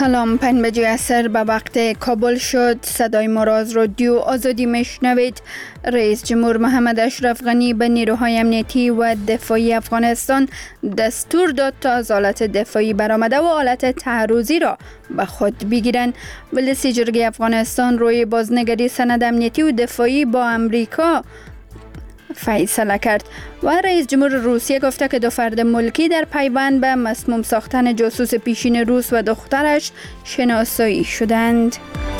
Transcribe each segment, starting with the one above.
سلام، 5 عصر به وقت کابل شد. صدای ما را از رادیو آزادی میشنوید. رئیس جمهور محمد اشرف غنی به نیروهای امنیتی و دفاعی افغانستان دستور داد تا از آلت دفاعی برآمده و آلت تعرضی را به خود بگیرند. مجلس جرگه افغانستان روی بازنگری سند امنیتی و دفاعی با امریکا فیصله کرد و رئیس جمهور روسیه گفته که 2 فرد ملکی در پیوند به مسموم ساختن جاسوس پیشین روس و دخترش شناسایی شدند.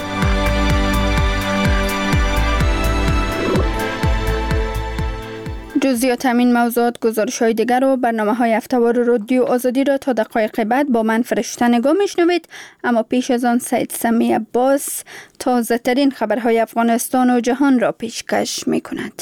جزئیات همین موضوعات، گزارش‌های دیگر و برنامه‌های هفته‌وار رادیو آزادی را تا دقایق بعد با من فرشته نگاه میشنوید. اما پیش از آن سید سمی عباس تازه ترین خبرهای افغانستان و جهان را پیشکش می‌کند.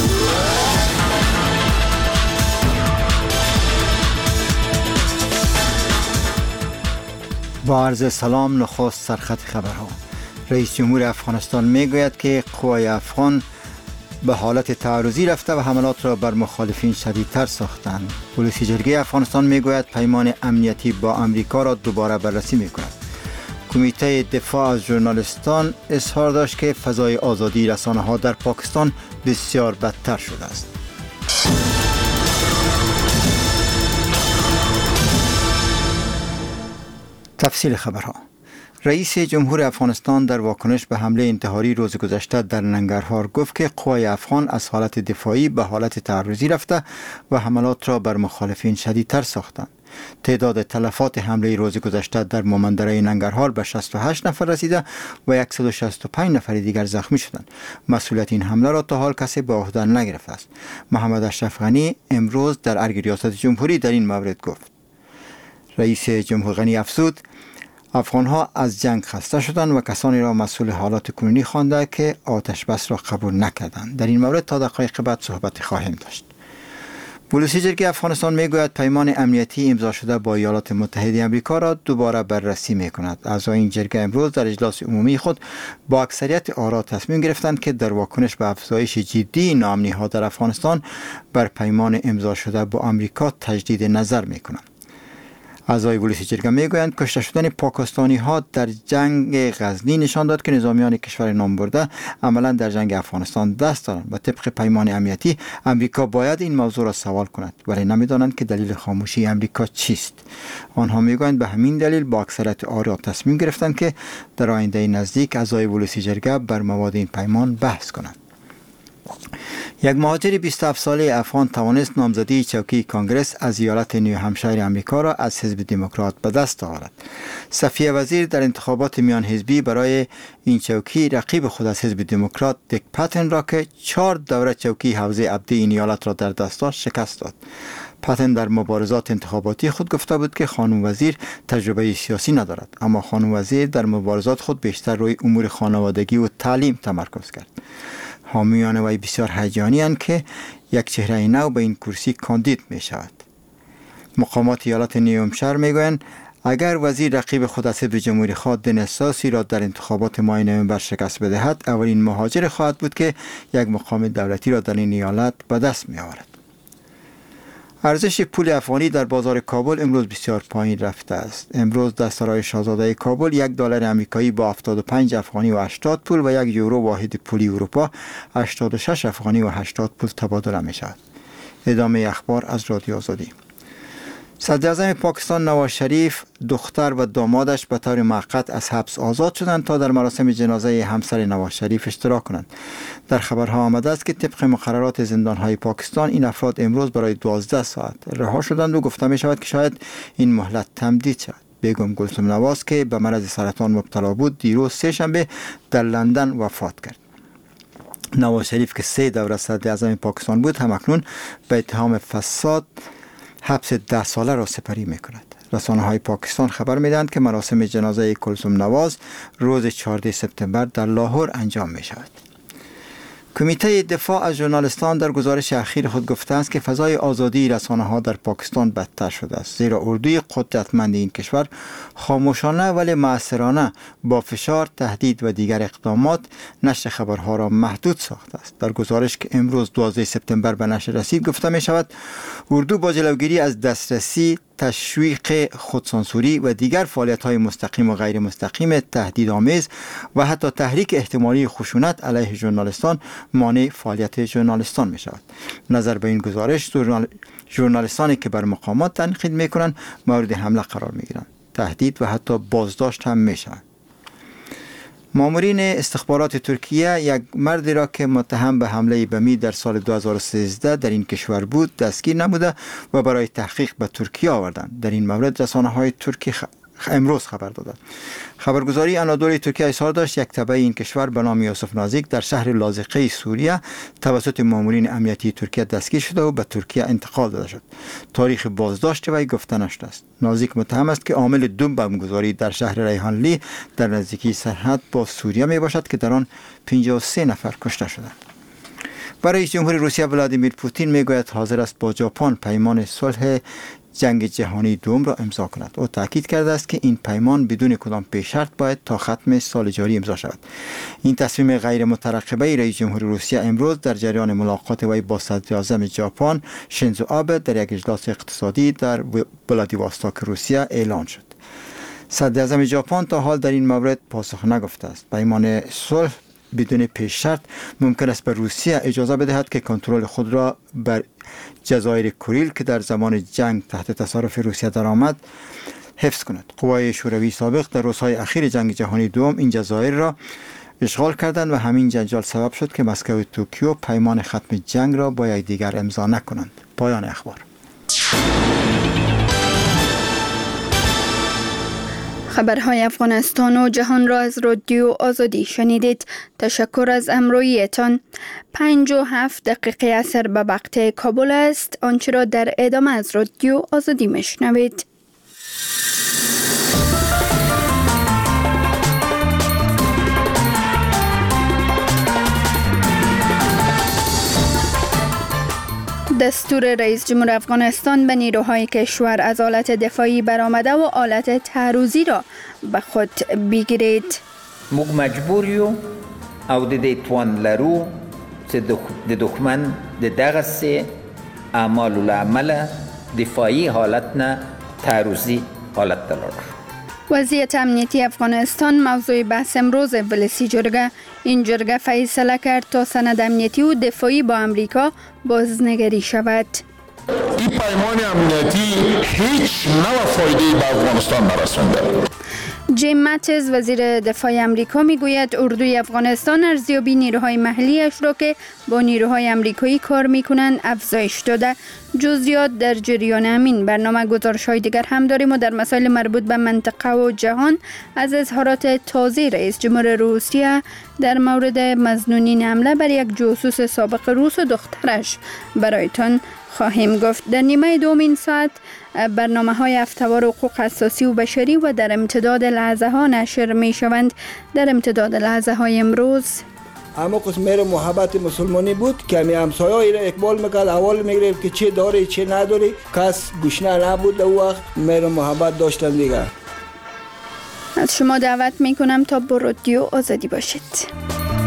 با عرض سلام، نخست سرخط خبرها. رئیس جمهور افغانستان میگوید که قوای افغان به حالت تعرضی رفته و حملات را بر مخالفین شدیدتر ساختند. پلیس جرگه افغانستان میگوید پیمان امنیتی با امریکا را دوباره بررسی میکند. کمیته دفاع از ژورنالیستان اظهار داشت که فضای آزادی رسانه‌ها در پاکستان بسیار بدتر شده است. تفصیل خبرها. رئیس جمهور افغانستان در واکنش به حمله انتحاری روز گذشته در ننگرهار گفت که قوای افغان از حالت دفاعی به حالت تعرضی رفته و حملات را بر مخالفین شدیدتر ساختند. تعداد تلفات حمله روز گذشته در مومندره ننگرهار به 68 نفر رسیده و 165 نفر دیگر زخمی شدند. مسئولیت این حمله را تا حال کسی به عهده نگرفته است. محمد اشرف غنی امروز در ارگ ریاست جمهوری در این مورد گفت. رئیس جمهور غنی افزود افغانها از جنگ خسته شدند و کسانی را مسئول حالات کنونی خوانده که آتش بس را قبول نکردند. در این مورد تا دقایق بعد صحبت خواهیم داشت. پلیس جرگه افغانستان میگوید پیمان امنیتی امضا شده با ایالات متحده آمریکا را دوباره بررسی میکند. اعضای این جرگه امروز در اجلاس عمومی خود با اکثریت آرا تصمیم گرفتند که در واکنش به افزایش جدی ناامنی‌ها در افغانستان بر پیمان امضا شده با آمریکا تجدید نظر میکنند. اعضای پلیس جرگه میگویند کشته شدن پاکستانی ها در جنگ غزنی نشان داد که نظامیان کشور نامبرده عملا در جنگ افغانستان دست دارند و طبق پیمان امنیتی امریکا باید این موضوع را سوال کند، ولی نمیدانند که دلیل خاموشی امریکا چیست. آنها میگویند به همین دلیل با اکثریت آرا تصمیم گرفتند که در آینده نزدیک اعضای پلیس جرگه بر مواد این پیمان بحث کنند. یک مهاجر 27 ساله افغان توانست نامزدی چوکی کانگرس از ایالت نیو همشایر آمریکا را از حزب دموکرات به دست آورد. صفیه وزیر در انتخابات میان حزبی برای این چوکی رقیب خود از حزب دموکرات دیک پاتن را که 4 دوره چوکی حوزه ابدی این ایالت را در دست داشت شکست داد. پاتن در مبارزات انتخاباتی خود گفته بود که خانم وزیر تجربه سیاسی ندارد، اما خانم وزیر در مبارزات خود بیشتر روی امور خانوادگی و تعلیم تمرکز کرد. حامیان وی بسیار هیجانی اند که یک چهره نو به این کرسی کاندید می شود. مقامات ایالت نیو همشایر می گویند اگر وزیر رقیب خود از حزب جمهوری خواه دنیس ساسی را در انتخابات ماه نوامبر شکست بدهد، اولین مهاجر خواهد بود که یک مقام دولتی را در این ایالت به دست می آورد. ارزش پول افغانی در بازار کابل امروز بسیار پایین رفته است. امروز در سرای شاهزاده کابل $1 آمریکایی با 75 افغانی و 80 پول و 1 یورو واحد پولی اروپا 86 افغانی و 80 پول تبادله می شود. ادامه اخبار از رادیو آزادی. صدراعظم پاکستان نواز شریف، دختر و دامادش به طور موقت از حبس آزاد شدند تا در مراسم جنازه همسر نواز شریف اشتراک کنند. در خبرها آمده است که طبق مقررات زندانهای پاکستان این افراد امروز برای 12 ساعت رها شدند و گفته می شود که شاید این مهلت تمدید شود. بیگم گلسوم نواز که به مرض سرطان مبتلا بود دیروز سه‌شنبه در لندن وفات کرد. نواز شریف که 3 دوره صدراعظم پاکستان بود همکنون به اتهام فساد حبس 10 ساله را سپری می کند. رسانه های پاکستان خبر می دهند که مراسم جنازه کلثوم نواز روز 14 سپتامبر در لاهور انجام می شود. کمیته دفاع از ژورنالیستان در گزارش اخیر خود گفته است که فضای آزادی رسانه‌ها در پاکستان بدتر شده است، زیرا اردوی قدرتمند این کشور خاموشانه ولی مؤثرانه با فشار، تهدید و دیگر اقدامات نشر خبرها را محدود ساخته است. در گزارش که امروز 12 سپتامبر به نشر رسید گفته می شود اردو با جلوگیری از دسترسی تشویق خودسانسوری و دیگر فعالیت‌های مستقیم و غیر مستقیم تهدیدآمیز و حتی تحریک احتمالی خشونت علیه ژورنالیستان مانع فعالیت ژورنالیستان می‌شود. نظر به این گزارش ژورنالیستانی که بر مقامات تنقید می‌کنند مورد حمله قرار می‌گیرند، تهدید و حتی بازداشت هم می‌شوند. مامورین استخبارات ترکیه یک مردی را که متهم به حمله بمی در سال 2013 در این کشور بود دستگیر نموده و برای تحقیق به ترکیه آوردند. در این مورد رسانه‌های ترکی امروز خبر دادند. خبرگزاری انادول ترکیه اظهار داشت یک تبع این کشور به نام یوسف نازیک در شهر لاذقه سوریه توسط مامورین امنیتی ترکیه دستگیر شده و به ترکیه انتقال داده شد. تاریخ بازداشت وی گفته نشده است. نازیک متهم است که عامل دوم بمبگذاری در شهر ریحانلی در نزدیکی سرحد با سوریه می باشد که در آن 53 نفر کشته شدند. رئیس جمهور روسیه ولادیمیر پوتین میگوید حاضر است با ژاپن پیمان صلح جنگ جهانی دوم را امضا کند. او تاکید کرده است که این پیمان بدون کدام پیش شرط باید تا ختم سال جاری امضا شود. این تصمیم غیر مترقبه رئیس جمهور روسیه امروز در جریان ملاقات وی با صدر اعظم ژاپن شینزو آبه در یک اجلاس اقتصادی در ولادیواستوک روسیه اعلان شد. صدر اعظم ژاپن تا حال در این مورد پاسخ نگفته است. پیمان صلح بدون پیش شرط ممکن است به روسیه اجازه بدهد که کنترل خود را بر جزایر کوریل که در زمان جنگ تحت تصرف روسیه درآمد حفظ کند. قوای شوروی سابق در روزهای اخیر جنگ جهانی دوم این جزایر را اشغال کردند و همین جنجال سبب شد که مسکو و توکیو پیمان ختم جنگ را با یکدیگر امضا نکنند. پایان اخبار. خبرهای افغانستان و جهان را از رادیو آزادی شنیدید. تشکر از همراهیتان. 57 اثر به وقت کابل است. آنچه را در ادامه از رادیو آزادی میشنوید. دستور رئیس جمهور افغانستان به نیروهای کشور از آلت دفاعی برآمده و آلت تعرضی را به خود بگیرید. موږ مجبور یو او د دې توان لرو چې د دښمن د دغسې اعمالو له امله دفاعي حالت نه تعرضي حالت ته لاړ. وضعیت امنیتی افغانستان موضوع بحث امروز ولسی جرگه. این جرگه فیصله کرد تا سند امنیتی و دفاعی با امریکا بازنگری شود. این پیمان امنیتی هیچ نوع فایده‌ای به افغانستان نرسونده. جیم ماتیز وزیر دفاع امریکا میگوید اردوی افغانستان ارزیابی نیروهای محلی‌اش را که با نیروهای امریکایی کار میکنند افزایش داده. جزئیات در جریان همین برنامه گزارش‌های دیگر هم داریم و در مسائل مربوط به منطقه و جهان از اظهارات تازه رئیس جمهور روسیه در مورد مظنونین حمله بر یک جاسوس سابق روس و دخترش برایتان خواهیم گفت. در نیمه دوم این ساعت برنامه‌های هفته‌وار حقوق اساسی و بشری و در امتداد لحظه ها نشر می شوند. در امتداد لحظه های امروز اما قسم مهر محبت مسلمانی بود که همی همسایه‌ای را اقبال میکرد، اول میگرفت که چه داری چه نداری، کس گوشنه نبود. او وقت مهر محبت داشتن دیگه. از شما دعوت میکنم تا با رادیو آزادی باشید.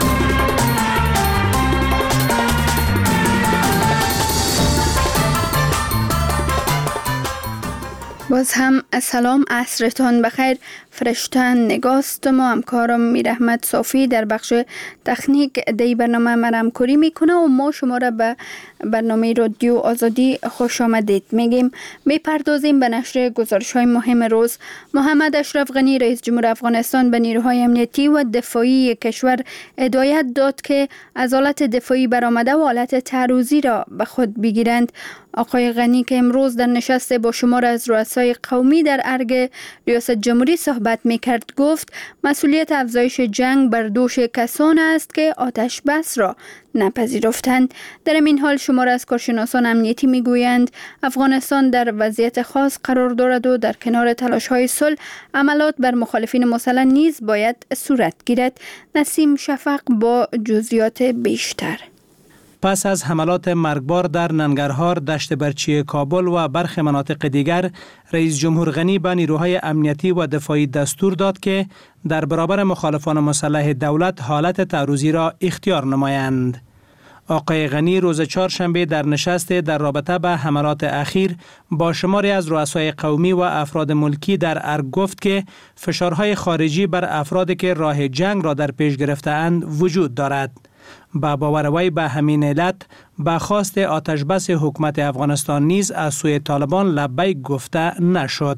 باز هم سلام، عصرتان بخیر. فرشته نگاستم و همکارم میرحمت صافی در بخش تکنیک دی برنامه مرمکوری میکنه و ما شما را به برنامه رادیو آزادی خوش آمدید میگیم. میپردازیم به نشر گزارش های مهم روز. محمد اشرف غنی رئیس جمهور افغانستان به نیروهای امنیتی و دفاعی کشور هدایت داد که از آلت دفاعی برآمده و آلت تعرضی را به خود بگیرند. آقای غنی که امروز در نشست با شمار از رؤسای قومی در ارگ ریاست جمهوری صحبت میکرد گفت مسئولیت افزایش جنگ بر دوش کسان است که آتش بس را نپذیرفتند. در این حال شمار از کارشناسان امنیتی میگویند افغانستان در وضعیت خاص قرار دارد و در کنار تلاش‌های صلح عملات بر مخالفین مسلح نیز باید صورت گیرد. نسیم شفق با جزئیات بیشتر. پس از حملات مرگبار در ننگرهار، دشت برچی کابل و برخی مناطق دیگر، رئیس جمهور غنی به نیروهای امنیتی و دفاعی دستور داد که در برابر مخالفان مسلح دولت حالت تعرضی را اختیار نمایند. آقای غنی روز چهارشنبه در نشست در رابطه به حملات اخیر با شماری از رؤسای قومی و افراد ملکی در ارگ گفت که فشارهای خارجی بر افرادی که راه جنگ را در پیش گرفته‌اند وجود دارد. با باور وی به همین علت به خواست آتشبس حکومت افغانستان نیز از سوی طالبان لبیک گفته نشد.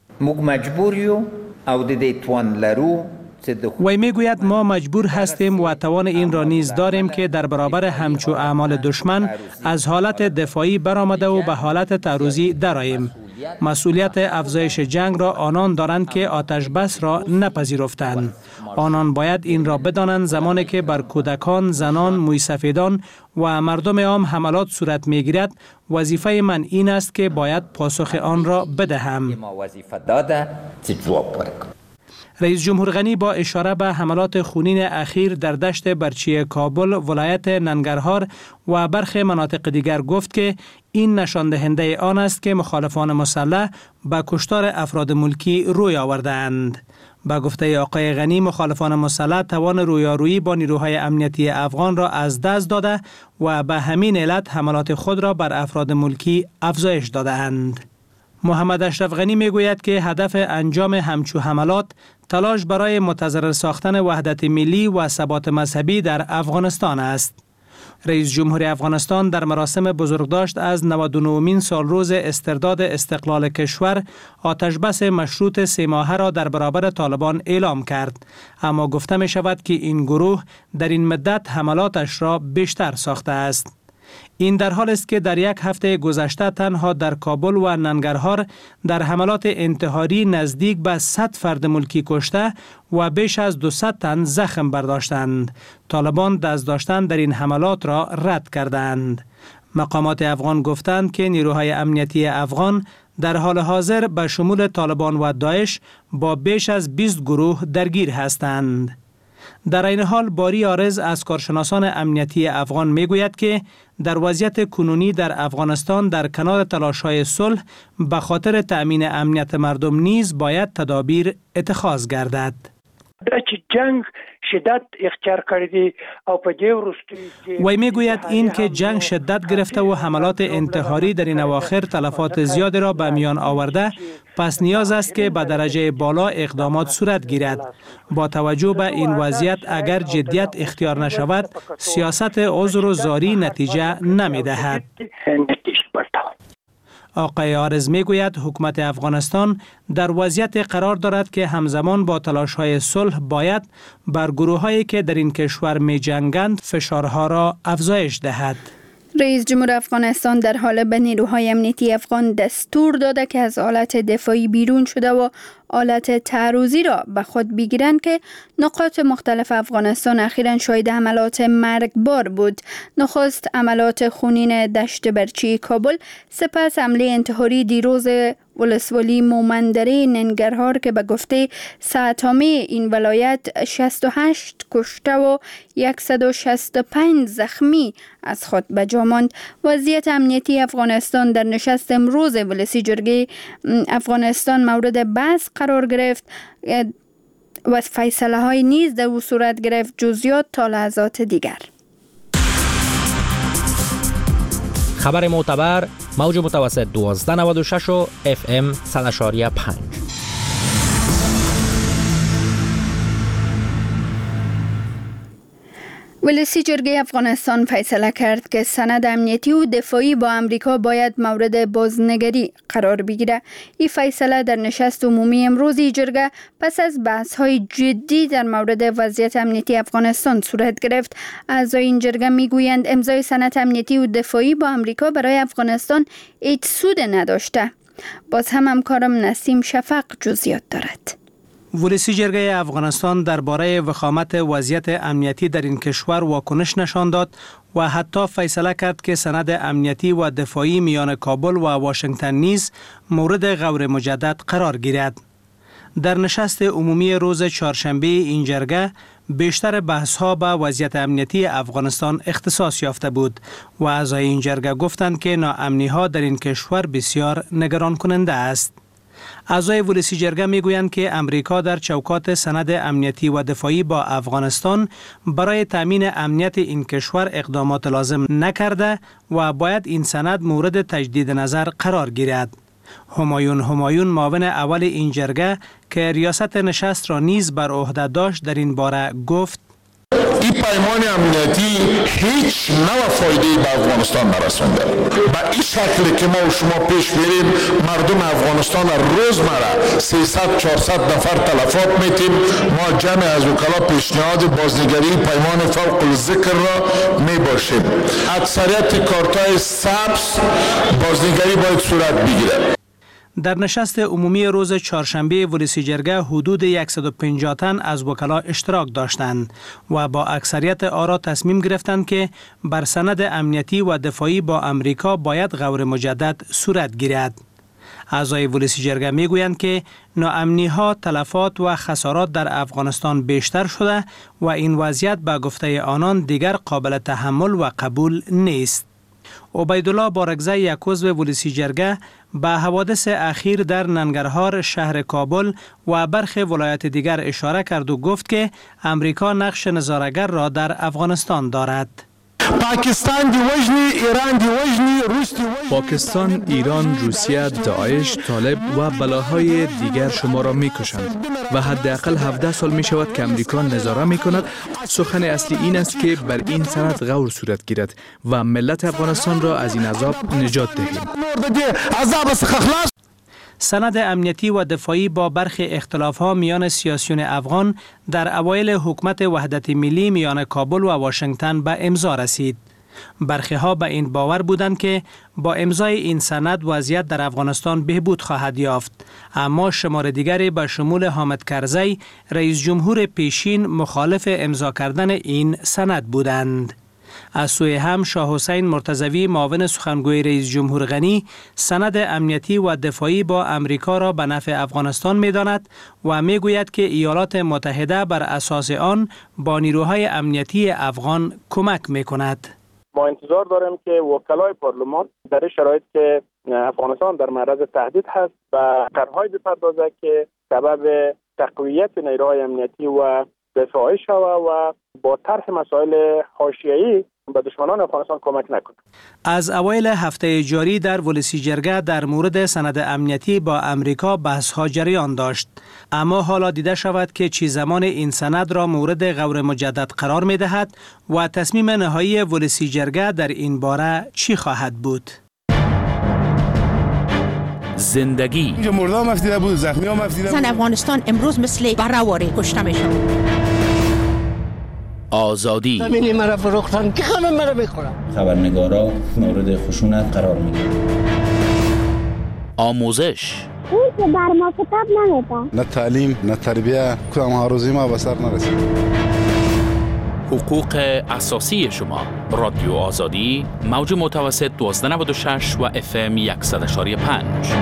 وی میگوید ما مجبور هستیم و توان این را نیز داریم که در برابر همچو اعمال دشمن از حالت دفاعی برآمده و به حالت تعرضی درآییم. مسئولیت افزایش جنگ را آنان دارند که آتش بس را نپذیرفتند. آنان باید این را بدانند زمانی که بر کودکان، زنان، مویسفیدان و مردم عام حملات صورت میگیرد، وظیفه من این است که باید پاسخ آن را بدهم. رئیس جمهور غنی با اشاره به حملات خونین اخیر در دشت برچی کابل، ولایت ننگرهار و برخی مناطق دیگر گفت که این نشان دهنده آن است که مخالفان مسلح به کشتار افراد ملکی روی آورده‌اند. با گفته آقای غنی، مخالفان مسلح توان رویارویی با نیروهای امنیتی افغان را از دست داده و به همین علت حملات خود را بر افراد ملکی افزایش داده‌اند. محمد اشرف غنی میگوید که هدف انجام همچو حملات تلاش برای متضرر ساختن وحدت ملی و ثبات مذهبی در افغانستان است. رئیس جمهور افغانستان در مراسم بزرگداشت از 99مین سالروز استرداد استقلال کشور آتشبس مشروط 3 ماهه را در برابر طالبان اعلام کرد، اما گفته می شود که این گروه در این مدت حملاتش را بیشتر ساخته است. این در حال است که در یک هفته گذشته تنها در کابل و ننگرهار در حملات انتحاری نزدیک به 100 فرد ملکی کشته و بیش از 200 تن زخم برداشتند. طالبان دست داشتن در این حملات را رد کردند. مقامات افغان گفتند که نیروهای امنیتی افغان در حال حاضر به شمول طالبان و داعش با بیش از 20 گروه درگیر هستند. در این حال باری عارض از کارشناسان امنیتی افغان میگوید که در وضعیت کنونی در افغانستان در کنار تلاش‌های صلح به خاطر تأمین امنیت مردم نیز باید تدابیر اتخاذ گردد. جنگ شدت اختیار کردی او په دې وروستي وی میگوید این که جنگ شدت گرفته و حملات انتحاری در این اواخر تلفات زیادی را به میان آورده، پس نیاز است که به درجه بالا اقدامات صورت گیرد. با توجه به این وضعیت اگر جدیت اختیار نشود، سیاست عذر و زاری نتیجه نمی دهد. آقای عارض میگوید حکومت افغانستان در وضعیت قرار دارد که همزمان با تلاش‌های صلح باید بر گروه‌هایی که در این کشور می‌جنگند فشارها را افزایش دهد. رئیس جمهور افغانستان در حال به نیروهای امنیتی افغان دستور داده که از حالت دفاعی بیرون شده و حالت تعرضی را به خود بگیرند که نقاط مختلف افغانستان اخیراً شاهد حملات مرگبار بود. نخست حملات خونین دشت برچی کابل، سپس حمله انتحاری دیروز ولسوالی مومندره ننگرهار که به گفته ساعتامه این ولایت 68 کشته و 165 زخمی از خود به جا ماند. وضعیت امنیتی افغانستان در نشست امروز ولسی جرگه افغانستان مورد بحث قرار گرفت و فیصله های نیز در او صورت گرفت. جزئیات تا لحظات دیگر. خبر معتبر، موج متوسط 1296 و FM 100.5. ولسی جرگه افغانستان فیصله کرد که سند امنیتی و دفاعی با امریکا باید مورد بازنگری قرار بگیرد. این فیصله در نشست عمومی امروزی جرگه پس از بحث‌های جدی در مورد وضعیت امنیتی افغانستان صورت گرفت. اعضای این جرگه میگویند امضای سند امنیتی و دفاعی با امریکا برای افغانستان هیچ سود نداشته. باز هم همکارم نسیم شفق جزئیات دارد. ولسی جرگه افغانستان درباره وخامت وضعیت امنیتی در این کشور واکنش نشان داد و حتی فیصله کرد که سند امنیتی و دفاعی میان کابل و واشنگتن نیز مورد غور مجدد قرار گیرد. در نشست عمومی روز چهارشنبه این جرگه بیشتر بحث‌ها به وضعیت امنیتی افغانستان اختصاص یافته بود و اعضای این جرگه گفتند که ناامنی‌ها در این کشور بسیار نگران کننده است. اعضای ولسی جرگه میگویند که امریکا در چوکات سند امنیتی و دفاعی با افغانستان برای تامین امنیت این کشور اقدامات لازم نکرده و باید این سند مورد تجدید نظر قرار گیرد. همایون معاون اول این جرگه که ریاست نشست را نیز بر عهده داشت در این باره گفت: این پیمان امنیتی هیچ نوع فایده‌ای به افغانستان نرسونده. به این شکلی که ما و شما پیش بریم مردم افغانستان روزمره 300-400 نفر تلفات میتیم. ما جمع از وکلا پیشنهاد بازنگری پیمان فوق الذکر را میباشیم. اکثریت کارتای سبز بازنگری باید صورت بگیره. در نشست عمومی روز چهارشنبه ولسی جرگه حدود 150 تن از وکلا اشتراک داشتند و با اکثریت آرا تصمیم گرفتند که بر سند امنیتی و دفاعی با امریکا باید غور مجدد صورت گیرد. اعضای ولسی جرگه میگویند که ناامنی ها، تلفات و خسارات در افغانستان بیشتر شده و این وضعیت به گفته آنان دیگر قابل تحمل و قبول نیست. عبیدالله بارگزی، یک عضو ولسی جرگه، به حوادث اخیر در ننگرهار، شهر کابل و برخی ولایات دیگر اشاره کرد و گفت که امریکا نقش نظاره‌گر را در افغانستان دارد. پاکستان، ایران، روسیه، داعش، طالب و بلاهای دیگر شما را می کشند و حداقل 17 سال می شود که امریکا نظاره می کند. سخن اصلی این است که بر این سند غور صورت گیرد و ملت افغانستان را از این عذاب نجات دهیم. سند امنیتی و دفاعی با برخی اختلاف‌ها میان سیاسیون افغان در اوایل حکومت وحدت ملی میان کابل و واشنگتن به امضا رسید. برخی‌ها به این باور بودند که با امضای این سند وضعیت در افغانستان بهبود خواهد یافت، اما شمار دیگری به شمول حامد کرزی، رئیس جمهور پیشین، مخالف امضا کردن این سند بودند. از سوی هم شاه حسین مرتضوی، معاون سخنگوی رئیس جمهور غنی، سند امنیتی و دفاعی با امریکا را به نفع افغانستان می‌داند و می‌گوید که ایالات متحده بر اساس آن با نیروهای امنیتی افغان کمک می‌کند. ما انتظار داریم که وکلای پارلمان در شرایط که افغانستان در معرض تهدید هست و طرح‌های بپردازد که سبب تقویت نیروهای امنیتی و دفاعی شود و با طرح مسائل حاشیه‌ای به دشمنان افغانستان کمک نکنه. از اوایل هفته جاری در ولسی جرگه در مورد سند امنیتی با امریکا بحث‌ها جریان داشت، اما حالا دیده شود که چی زمان این سند را مورد غور مجدد قرار می‌دهد و تصمیم نهایی ولسی جرگه در این باره چی خواهد بود. زندگی اینجا مردم مفتیده بود، زخمی ها مفتیده بود. زن افغانستان امروز مثل برهواری کشته میشن. آزادی زمینی مرا فروختن که همه مرا میخورن. خبرنگارا مورد خشونت قرار میگیرن. آموزش اون که بر ما کتاب نمیده. نه تعلیم نه تربیه، کدام هاروزی ما به سر نرسید. حقوق اساسی شما. رادیو آزادی، موج متوسط 1296 و FM 100.5.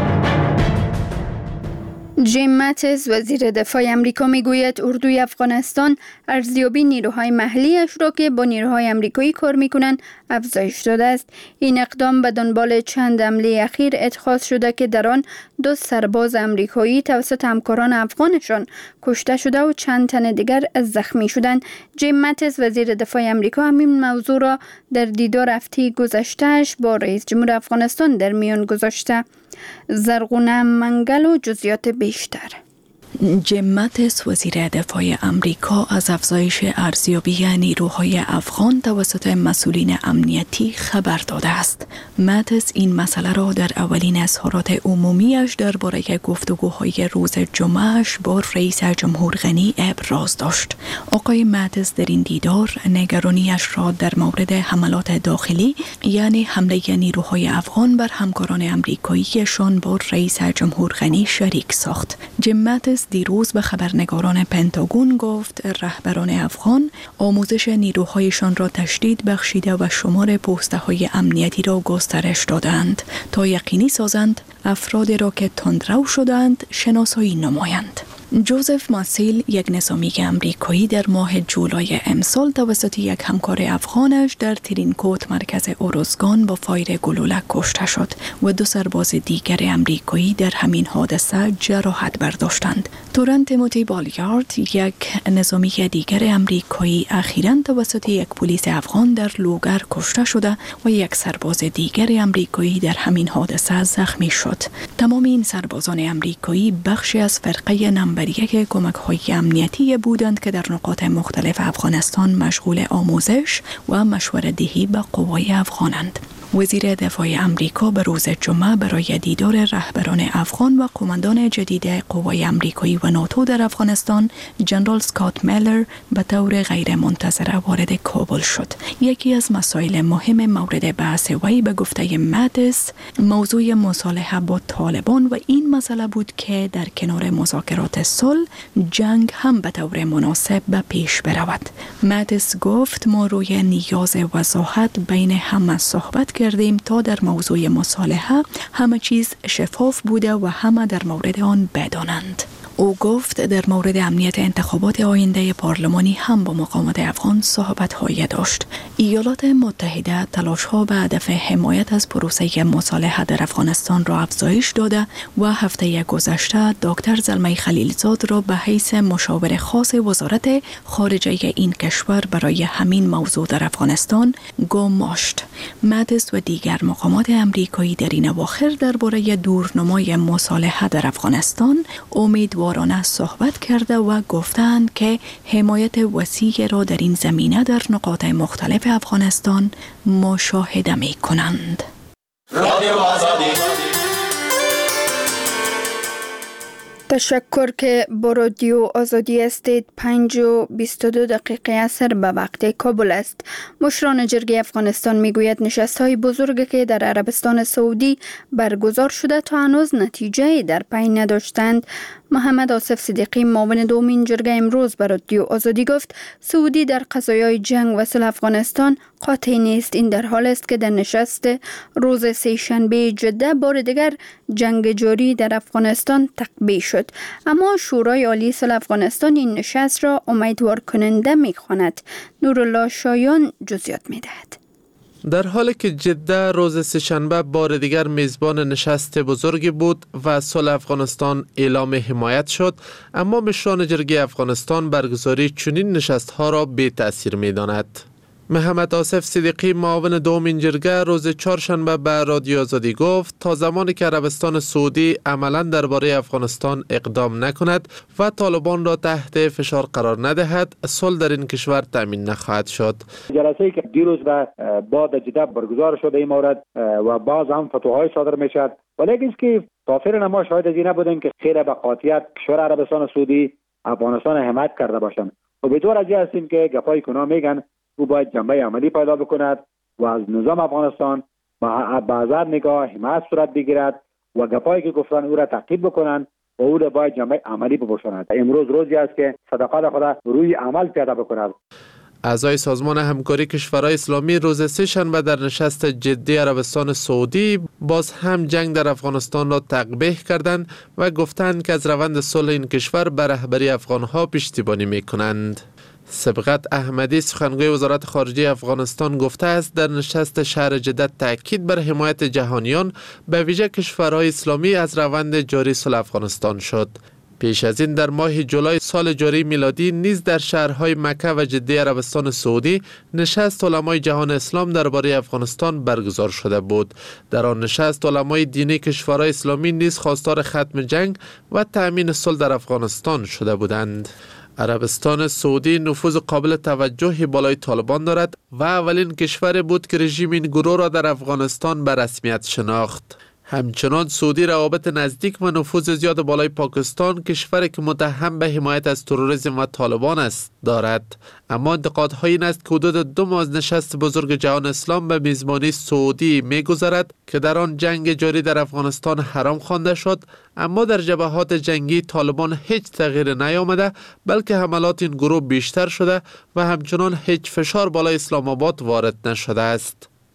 جیم ماتیس، وزیر دفاع امریکا، میگوید اردوی افغانستان ارزیابی نیروهای محلیش را که با نیروهای امریکایی کار میکنند افزایش داده است. این اقدام به دنبال چند حمله اخیر اتخاذ شده که در آن 2 سرباز امریکایی توسط همکاران افغانشان کشته شده و چند تن دیگر زخمی شدند. جیم ماتیس، وزیر دفاع امریکا، همین موضوع را در دیدار هفته گذشته‌اش با رئیس جمهور افغانستان در میان گذاشته. زرغونه منگل و جزئیات بیشتر. جیم ماتیس، وزیر دفاع امریکا، از افزایش ارزیابی نیروهای افغان توسط مسئولین امنیتی خبر داده است. ماتیس این مسئله را در اولین اظهارات عمومیش درباره گفتگوهای روز جمعهش با رئیس جمهور غنی ابراز داشت. آقای ماتیس در این دیدار نگرانیش را در مورد حملات داخلی، یعنی حمله نیروهای افغان بر همکاران امریکاییشان با رئیس جمهور غنی شریک ساخت. جیم ماتیس دیروز به خبرنگاران پنتاگون گفت رهبران افغان آموزش نیروهایشان را تشدید بخشیده و شمار پست‌های امنیتی را گسترش دادند تا یقینی سازند افرادی را که تندرو شدند شناسایی نمایند. جوزف ماسیل، یک نظامی امریکایی، در ماه جولای امسال توسط یک همکار افغانش در ترینکوت مرکز اوروزگان با فایر گلوله کشته شد و 2 سرباز دیگر امریکایی در همین حادثه جراحت برداشتند. تورنت موتی بالیارد، یک نظامی دیگر امریکایی، اخیراً توسط یک پلیس افغان در لوگر کشته شده و یک سرباز دیگر امریکایی در همین حادثه زخمی شد. تمام این سربازان امریکایی بخشی از فرقه نمبر 1 کمک‌های امنیتی بودند که در نقاط مختلف افغانستان مشغول آموزش و مشوره‌دهی به قوای افغانند. وزیر دفاع امریکا به روز جمعه برای دیدار رهبران افغان و قماندان جدید قوای امریکایی و ناتو در افغانستان، جنرال اسکات میلر به طور غیر منتظره وارد کابل شد. یکی از مسائل مهم مورد بحث وی به گفته ماتیس موضوع مصالحه با طالبان و این مسئله بود که در کنار مذاکرات صلح، جنگ هم به طور مناسب به پیش برود. ماتیس گفت ما روی نیاز وضاحت بین همه صحبت کردیم تا در موضوع مصالحه همه چیز شفاف بوده و همه در مورد آن بدانند. او گفت در مورد امنیت انتخابات آینده پارلمانی هم با مقامات افغان صحبت‌های داشت. ایالات متحده تلاش‌ها به هدف حمایت از پروسه مصالحه در افغانستان را افزایش داده و هفته گذشته دکتر زلمه خلیلزاد را به حیث مشاور خاص وزارت خارجه این کشور برای همین موضوع در افغانستان گماشت. ماتیس و دیگر مقامات امریکایی در این اواخر درباره دورنمای مصالحه در افغانستان امیدوارانه صحبت کرده و گفتند که حمایت وسیع را در این زمینه در نقاط مختلف افغانستان مشاهده می کنند. تشکر که با رادیو آزادی هستید. 5:22 عصر به وقت کابل است. مشران جرگه افغانستان میگوید نشست‌های بزرگی که در عربستان سعودی برگزار شده تا هنوز نتیجه در پی نداشتند. محمد آصف صدیقی، معاون دومین جرگه، امروز به رادیو آزادی گفت سعودی در قضایای جنگ و صلح افغانستان قاطع نیست. این در حال است که در نشست روز سه‌شنبه جده بار دیگر جنگ جاری در افغانستان تقویه شد، اما شورای عالی صلح افغانستان این نشست را امیدوار کننده می‌خواند. نورالله شایان جزئیات می‌دهد. در حالی که جده روز سه‌شنبه بار دیگر میزبان نشست بزرگی بود و صلح افغانستان اعلام حمایت شد، اما مشران جرگه افغانستان برگزاری چنین نشست‌ها را بی تأثیر می‌داند. محمد آصف صدیقی، معاون دومین جرگه، روز چهارشنبه به رادیو آزادی گفت تا زمانی که عربستان سعودی عملاً درباره افغانستان اقدام نکند و طالبان را تحت فشار قرار ندهد، صلح در این کشور تامین نخواهد شد. جلسه‌ای که دیروز با جده برگزار شده این مورد و باز هم فتواهای صادر میشد، ولیکن که تاثیر ما شاهد از این نبودیم که خیر به قاطعیت کشور عربستان سعودی افغانستان حمایت کرده باشند و به طور از هستیم که گپای کنا میگن او باید جنبه عملی پیدا بکند و از نظام افغانستان با هزار نگاه حمایت صورت بگیرد و گپایی که گفتن او را تعقیب بکنند و او را باید جنبه عملی بپوشاند. امروز روزی است که صداقت خود روی عمل پیدا بکند. اعضای سازمان همکاری کشورهای اسلامی روز سه‌شنبه در نشست جدی عربستان سعودی باز هم جنگ در افغانستان را تقبیح کردند و گفتند که از روند صلح این کشور به رهبری افغانها پشتیبانی می‌کنند. سبقت احمدی، سخنگوی وزارت خارجه افغانستان، گفته است در نشست شهر جده تاکید بر حمایت جهانیان به ویژه کشورهای اسلامی از روند جاری صلح افغانستان شد. پیش از این در ماه جولای سال جاری میلادی نیز در شهرهای مکه و جده عربستان سعودی نشست علمای جهان اسلام درباره افغانستان برگزار شده بود. در آن نشست علمای دینی کشورهای اسلامی نیز خواستار ختم جنگ و تأمین صلح در افغانستان شده بودند. عربستان سعودی نفوذ قابل توجهی بالای طالبان دارد و اولین کشور بود که رژیم این گروه را در افغانستان به رسمیت شناخت. همچنان سعودی روابط نزدیک و نفوذ زیاد بالای پاکستان، کشوری که متهم به حمایت از تروریسم و طالبان است، دارد. اما انتقادهای این است که حدود 2 ماه از نشست بزرگ جهان اسلام به میزبانی سعودی می‌گذرد که در آن جنگ جاری در افغانستان حرام خوانده شد، اما در جبهات جنگی طالبان هیچ تغییر نیامده، بلکه حملات این گروه بیشتر شده و همچنان هیچ فشار بالای اسلام آباد وارد نشده است.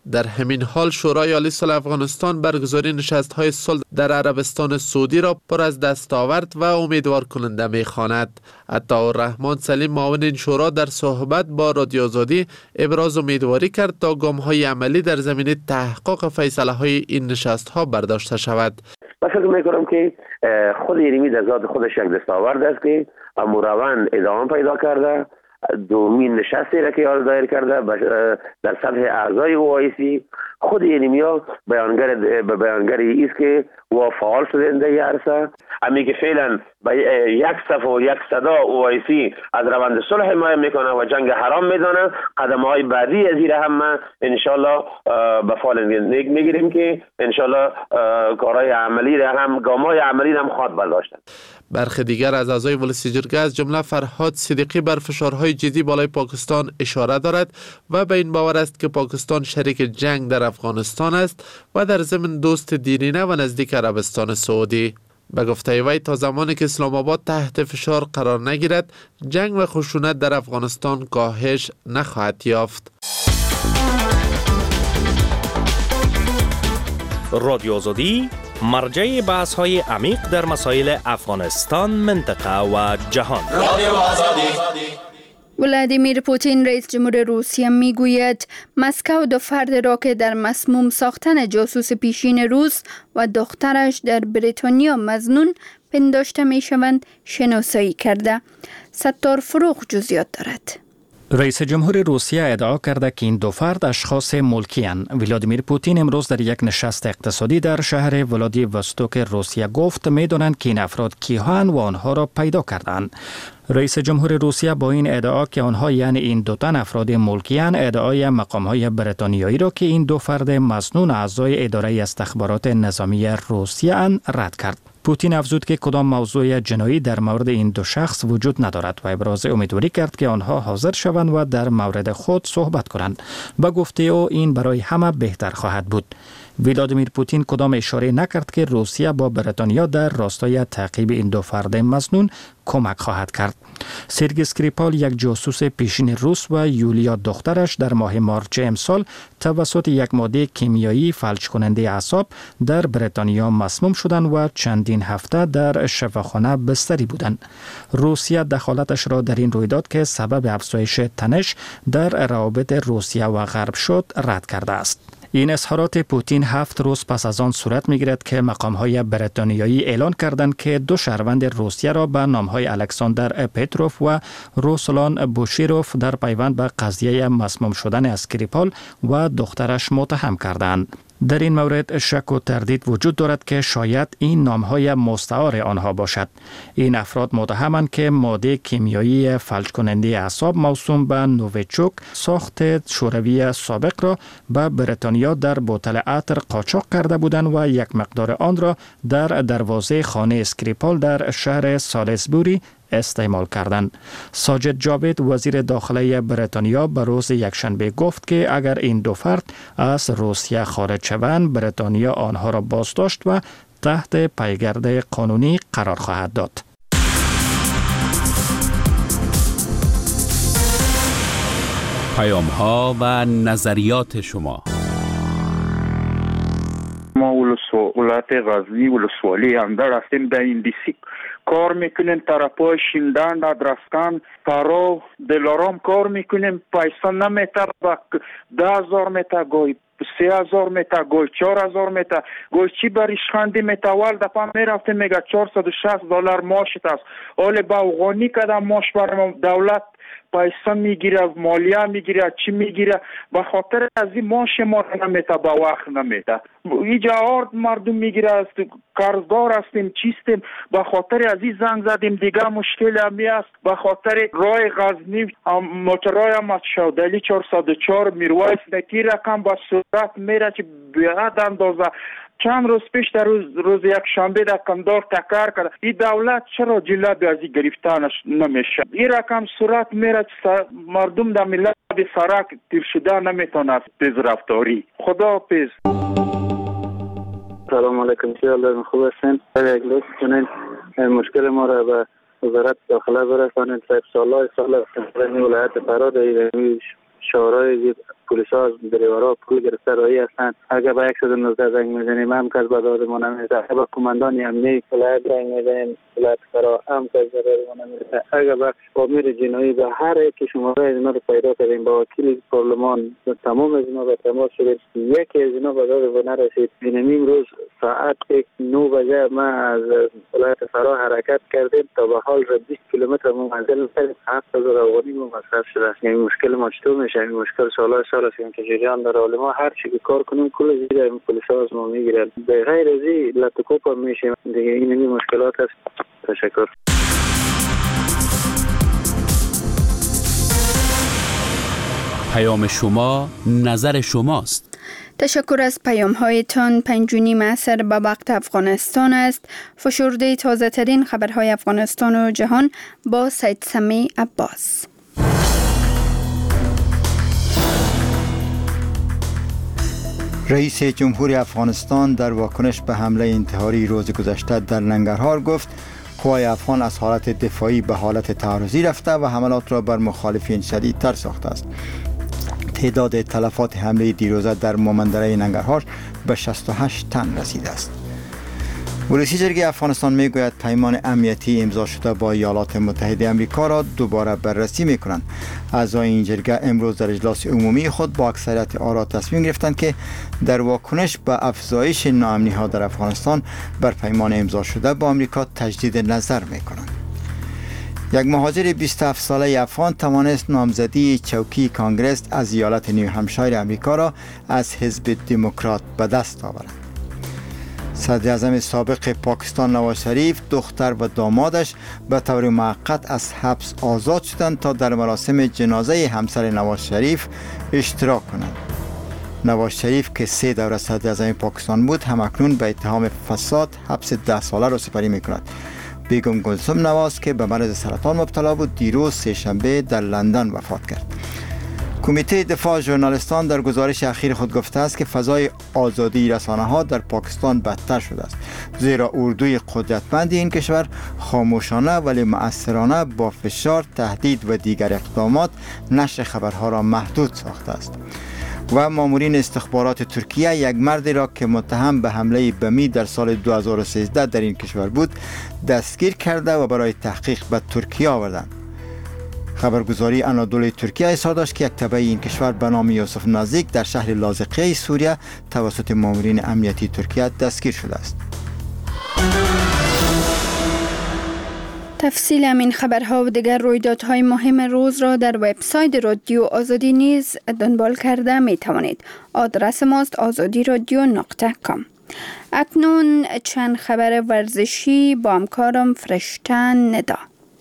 در همین حال شورای عالی صلح افغانستان برگزاری نشست‌های صلح در عربستان سعودی را پر از دستاورد و امیدوار کننده می‌خواند. عطاالرحمن سلیم معاون این شورا در صحبت با رادیو آزادی ابراز امیدواری کرد تا گام‌های عملی در زمینه تحقق فیصله‌های این نشست‌ها برداشته شود. من فکر می‌کنم که خود ایرمی در ذات خودش یک دستاورد است که امروان ادامه پیدا کرده. دومین نشستی را که دایر کرده در سطح اعضای اوایسی. خود ایرمیا بیانگری است که و فعال شده در این عرصه. امی که فعلا به یک صف و یک صدا اوایسی از روند صلح حمایت میکنه و جنگ حرام میدانه. قدم‌های بعدی از این هم انشالله به فعال میگیریم که انشالله کارهای عملی را هم گام‌های عملی را هم خواهد برداشت. برخی دیگر از اعضای ولسی جرگه از جمله فرهاد صدیقی بر فشارهای جدی بالای پاکستان اشاره دارد و به این باور است که پاکستان شریک جنگ در افغانستان است و در ضمن دوست دیرینه و نزدیک عربستان سعودی. به گفته وی تا زمانی که اسلام آباد تحت فشار قرار نگیرد جنگ و خشونت در افغانستان کاهش نخواهد یافت. رادیو آزادی مرجع بحث های عمیق در مسائل افغانستان، منطقه و جهان. ولادیمیر پوتین رئیس جمهور روسیه میگوید مسکو دو فرد را که در مسموم ساختن جاسوس پیشین روس و دخترش در بریتانیا مظنون پنداشته میشوند شناسایی کرده. ستار فروغ جزئیات دارد. رئیس جمهور روسیه ادعا کرده که این دو فرد اشخاص ملکی اند. ولادیمیر پوتین امروز در یک نشست اقتصادی در شهر ولادیوستوک روسیه گفت می‌دانند که این افراد کیهان و آنها را پیدا کردند. رئیس جمهور روسیه با این ادعا که آنها یعنی این دو تن افراد ملکی اند، ادعای مقام‌های بریتانیایی را که این دو فرد مسنون اعضای اداره استخبارات نظامی روسیه اند رد کرد. پوتین افزود که کدام موضوع جنایی در مورد این دو شخص وجود ندارد و ابراز امیدواری کرد که آنها حاضر شوند و در مورد خود صحبت کنند. با گفته او این برای همه بهتر خواهد بود. ولادیمیر پوتین کدام اشاره نکرد که روسیه با بریتانیا در راستای تعقیب این دو فرد مسنون کمک خواهد کرد. سرگی اسکریپال یک جاسوس پیشین روس و یولیا دخترش در ماه مارچ امسال توسط یک ماده کیمیایی فلج کننده اعصاب در بریتانیا مسموم شدند و چندین هفته در شفاخانه بستری بودند. روسیه دخالتش را در این رویداد که سبب افزایش تنش در روابط روسیه و غرب شد رد کرده است. این اظهارات پوتین 7 روز پس از آن صورت می‌گیرد که مقام‌های بریتانیایی اعلان کردند که دو شهروند روسیه را به نام‌های الکساندر پتروف و روسلان بوشیروف در پیوند به قضیه مسموم شدن اسکریپال و دخترش متهم کردند. در این مورد شک و تردید وجود دارد که شاید این نام‌های مستعار آنها باشد. این افراد متهمند که ماده کیمیایی فلج کننده اعصاب موسوم به نوویچوک ساخت شوروی سابق را به بریتانیا در بوتل عطر قاچاق کرده بودند و یک مقدار آن را در دروازه خانه اسکریپال در شهر سالیسبوری استعمال کردند. ساجد جاوید وزیر داخلی بریتانیا به روز یکشنبه گفت که اگر این دو فرد از روسیه خارج شوند، بریتانیا آنها را بازداشت و تحت پیگرد قانونی قرار خواهد داد. پیام‌ها و نظریات شما. ما ولایت غزنی ولسوالی اندر هستیم. در این دیسی کار میکنیم، طرفای شیندان، ادرسکان، پارو، دلارام کار میکنیم. پیسا نمیتر با 10,000 متر گوی 3,000 متر گوی 4,000 متر گوی چی بریش خندی متوال دفعه میرفتیم میگه $460 ماشت است. حالا با افغانی کدام ماش برم دولت پیسا میگیره، مالیه میگیره، چی میگیره، به خاطر از این ماش ما نمیته، با وقت نمیته. اینجا آرد مردم میگیره، قرضدار هستیم، چیستیم، به خاطر از این زنگ زدیم. دیگه مشکل همی است، به خاطر راه غزنی موترای هم شودلی 404 میرویس نکی رقم با صورت میره که بیاد اندازه. چند روز پیش در روز یک شنبه در قندار تکرار کرد. این دولت چرا جلوی از این گرفتانش نمیشه؟ این رقم صورت میره مردم در ملت به سرک تیر شده نمیتونه تیز رفتاری. خدا پیز. سلام علیکم، انشاءالله خوب هستین. یک لطف کنین مشکل ما را به وزارت داخله برسانید. صاحب سالهای سال ولایت فراد شورای پلیس ها از دریورها پول گرفته رایی هستند. اگر با 119 زنگ میزنیم هم کس به داد ما نمیرسه. با کماندان امنیتی ولایت زنگ میزنیم ولایت فرا هم کس به داد ما نمیرسه. اگر با امیر جنایی به هر یک شماره از اینا رو پیدا کردیم با وکیل پارلمان تمام از اینا به تماس شدیم، یکی از اینا به داد ما نرسید. این روز ساعت 9 بجه ما از ولایت فرا حرکت کردیم تا به حال 20 کیلومتر منزل رسیدیم. 7000 افغانی مصرف شده. این مشکل ما چطور میشه؟ این مشکل سال است که جریان داره، ولی ما هر چی که کار کنیم کل زیر این پلیس ها از ما میگیرن. به غیر از این لطکوپ هم میشه دیگه. این مشکلات است. تشکر. پیام شما نظر شماست. تشکر از پیام هایتان. 5:30 عصر به وقت افغانستان است. فشرده تازه ترین خبرهای افغانستان و جهان با سید سمی عباس. رئیس جمهوری افغانستان در واکنش به حمله انتحاری روز گذشته در ننگرهار گفت قوای افغان از حالت دفاعی به حالت تعرضی رفته و حملات را بر مخالفین شدیدتر ساخته است. تعداد تلفات حمله دیروزه در مامندره ننگرهار به 68 تن رسیده است. ولسی جرگه افغانستان میگوید پیمان امنیتی امضا شده با ایالات متحده آمریکا را دوباره بررسی میکنند. اعضای این جرگه امروز در اجلاس عمومی خود با اکثریت آرا تصمیم گرفتند که در واکنش به افزایش ناامنی ها در افغانستان بر پیمان امضا شده با آمریکا تجدید نظر میکنند. یک مهاجر 27 ساله افغان توانست نامزدی چوکی کانگرس از ایالت نیو همشایر آمریکا را از حزب دموکرات به دست آورد. صدر اعظم سابق پاکستان نواز شریف، دختر و دامادش به طور موقت از حبس آزاد شدند تا در مراسم جنازه همسر نواز شریف اشتراک کنند. نواز شریف که 3 دوره صدر اعظم پاکستان بود، همکنون به اتهام فساد حبس 10 ساله را سپری می‌کند. بیگم گلسم نواز که به مرض سرطان مبتلا بود، دیروز سه‌شنبه در لندن وفات کرد. کمیته دفاع ژورنالیستان در گزارش اخیر خود گفته است که فضای آزادی رسانه‌ها در پاکستان بدتر شده است، زیرا اردوی قدرتمند این کشور خاموشانه ولی مؤثرانه با فشار، تهدید و دیگر اقدامات نشر خبرها را محدود ساخته است. و مامورین استخبارات ترکیه یک مردی را که متهم به حمله بمی در سال 2013 در این کشور بود دستگیر کرده و برای تحقیق به ترکیه آوردند. خبرگزاری انادولی ترکیه اظهار داشت که یک تبع این کشور به نام یوسف نازیک در شهر لاذقیه سوریه توسط مامورین امنیتی ترکیه دستگیر شده است. تفصیل همین خبرها و دیگر رویدادهای مهم روز را در وبسایت رادیو آزادی نیز دنبال کرده می توانید. آدرس ماست azadiradio.com. اکنون چند خبر ورزشی با همکارم فرشته ندا.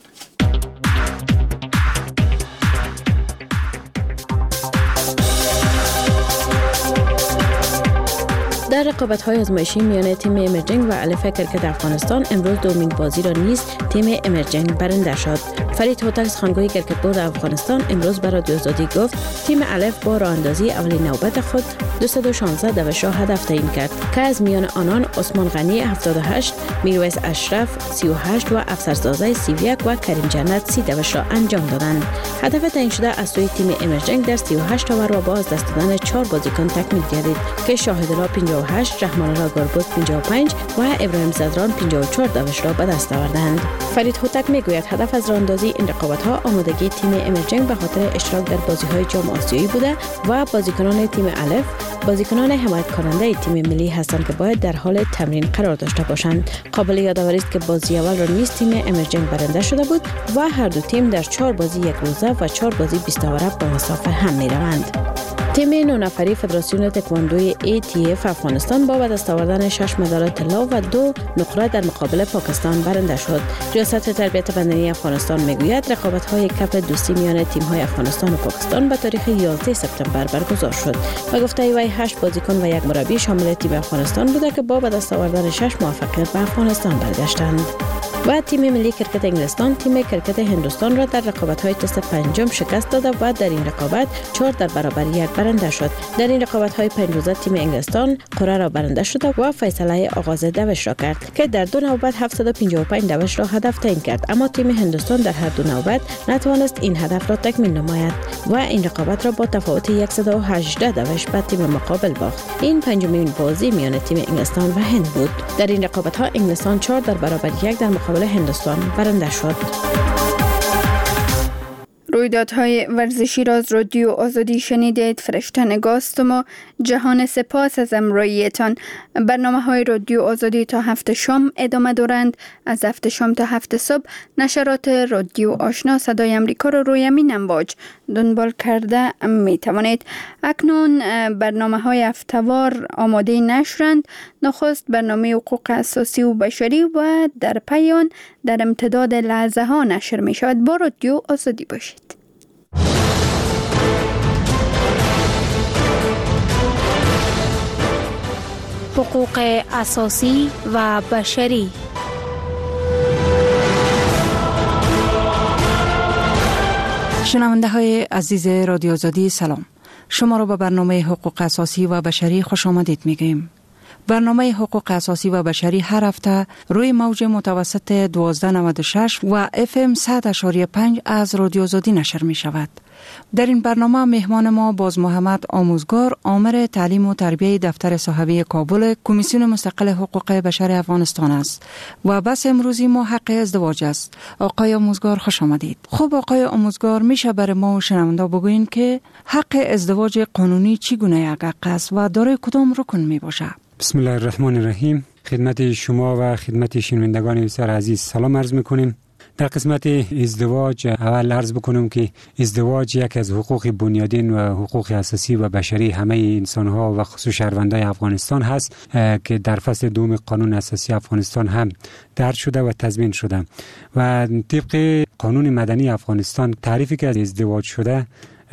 در رقابت‌های آزمایشی میان تیم امرجنگ و الف کرکت افغانستان امروز دومین بازی را نیز تیم امرجنگ برنده شد. فرید هوتک سخنگوی کرکت بورد افغانستان امروز به رادیو آزادی گفت تیم الف با راه‌اندازی اولین نوبت خود 216 دوشا هدف تعیین کرد که از میان آنان عثمان غنی 78، میرویس اشرف 38 و افسرزاده 31 و کریم جنت 30 دوشا انجام دادند. هدف تعیین شده از سوی تیم امرجنگ در 38 اوور و با از دست دادن 4 بازیکن تکمیل گردید که شاهدالله 58، رحمان الله گاربوت 55 و ابراهیم زدران 54 دوش را به دست آوردند. فرید هوتک میگوید هدف از راه‌اندازی این رقابت‌ها آمادگی تیم امرجنگ به خاطر اشتراک در بازی‌های جام آسیایی بوده و بازیکنان تیم الف بازیکنان حمایت کننده تیم ملی هستند که باید در حال تمرین قرار داشته باشند. قابل یادآوری است که بازی اول را نیز تیم امرجنگ برنده شده بود و هر دو تیم در 4 بازی یک روزه و 4 بازی 20 اوره با مسافه هم می‌روند. تیم 9 نفری فدراسیون تکواندوی ATF افغانستان با به دست آوردن 6 مدال طلا و 2 نقره در مقابل پاکستان برنده شد. ریاست تربیت بدنی افغانستان میگوید رقابت‌های کپ دوستی میان تیم‌های افغانستان و پاکستان به تاریخ 11 سپتامبر برگزار شد و گفته وی 8 بازیکن و یک مربی شامل تیم افغانستان بوده که با به دست آوردن 6 موفقیت به افغانستان برگشتند. و تیم ملی کرکت انگلستان تیم کرکت هندوستان را در رقابت‌های تست پنجم شکست داده و در این رقابت 4 در برابر 1 برنده شد. در این رقابت‌های 5 روزه تیم انگلستان قرعه را برنده شد و فیصله آغاز دوش را کرد که در 2 نوبت 755 دوش را هدف تعیین کرد، اما تیم هندوستان در هر 2 نوبت نتوانست این هدف را تکمیل نماید و این رقابت را با تفاوت 118 دوش به تیم مقابل باخت. این پنجمین بازی میان تیم انگلستان و هند بود. در این رقابت‌ها انگلستان 4 در برابر 1 در مقابل هندوستان برنده شد. رویدادهای ورزشی را از رادیو آزادی شنیدید. فرشته نگاستم و جهان سپاس از امرویتان. برنامه‌های رادیو آزادی تا 7 شام ادامه دارند. از 7 شام تا 7 صبح نشرات رادیو آشنا صدای امریکا را روی امین امواج دنبال کرده می توانید. اکنون برنامه‌های هفته‌وار آماده نشرند. نخست برنامه حقوق اساسی و بشری و در پایان در امتداد لحظه ها نشر می شود. با رادیو آزادی باشید. حقوق اساسی و بشری. شنونده های عزیز رادیو آزادی سلام. شما را به برنامه حقوق اساسی و بشری خوش آمدید میگیم. برنامه حقوق اساسی و بشری هر هفته روی موج متوسط 1296 و FM 100.5 از رادیو آزادی نشر می شود. در این برنامه مهمان ما باز محمد آموزگار، آمر تعلیم و تربیه دفتر صحوی کابل، کمیسیون مستقل حقوق بشر افغانستان است و بس امروزی ما حق ازدواج است. آقای آموزگار خوش آمدید. خب آقای آموزگار، میشه برای ما و شنونده بگوین که حق ازدواج قانونی چگونه یک حق است و دارای کدام رکن می باشه؟ بسم الله الرحمن الرحیم. خدمت شما و خدمت شنوندگان بسیار عزیز سلام عرض میکنیم. در قسمت ازدواج اول عرض بکنم که ازدواج یک از حقوق بنیادین و حقوق اساسی و بشری همه انسان‌ها و خصوص شهروندان افغانستان هست که در فصل 2 قانون اساسی افغانستان هم درج شده و تضمین شده و طبق قانون مدنی افغانستان تعریفی که از ازدواج شده،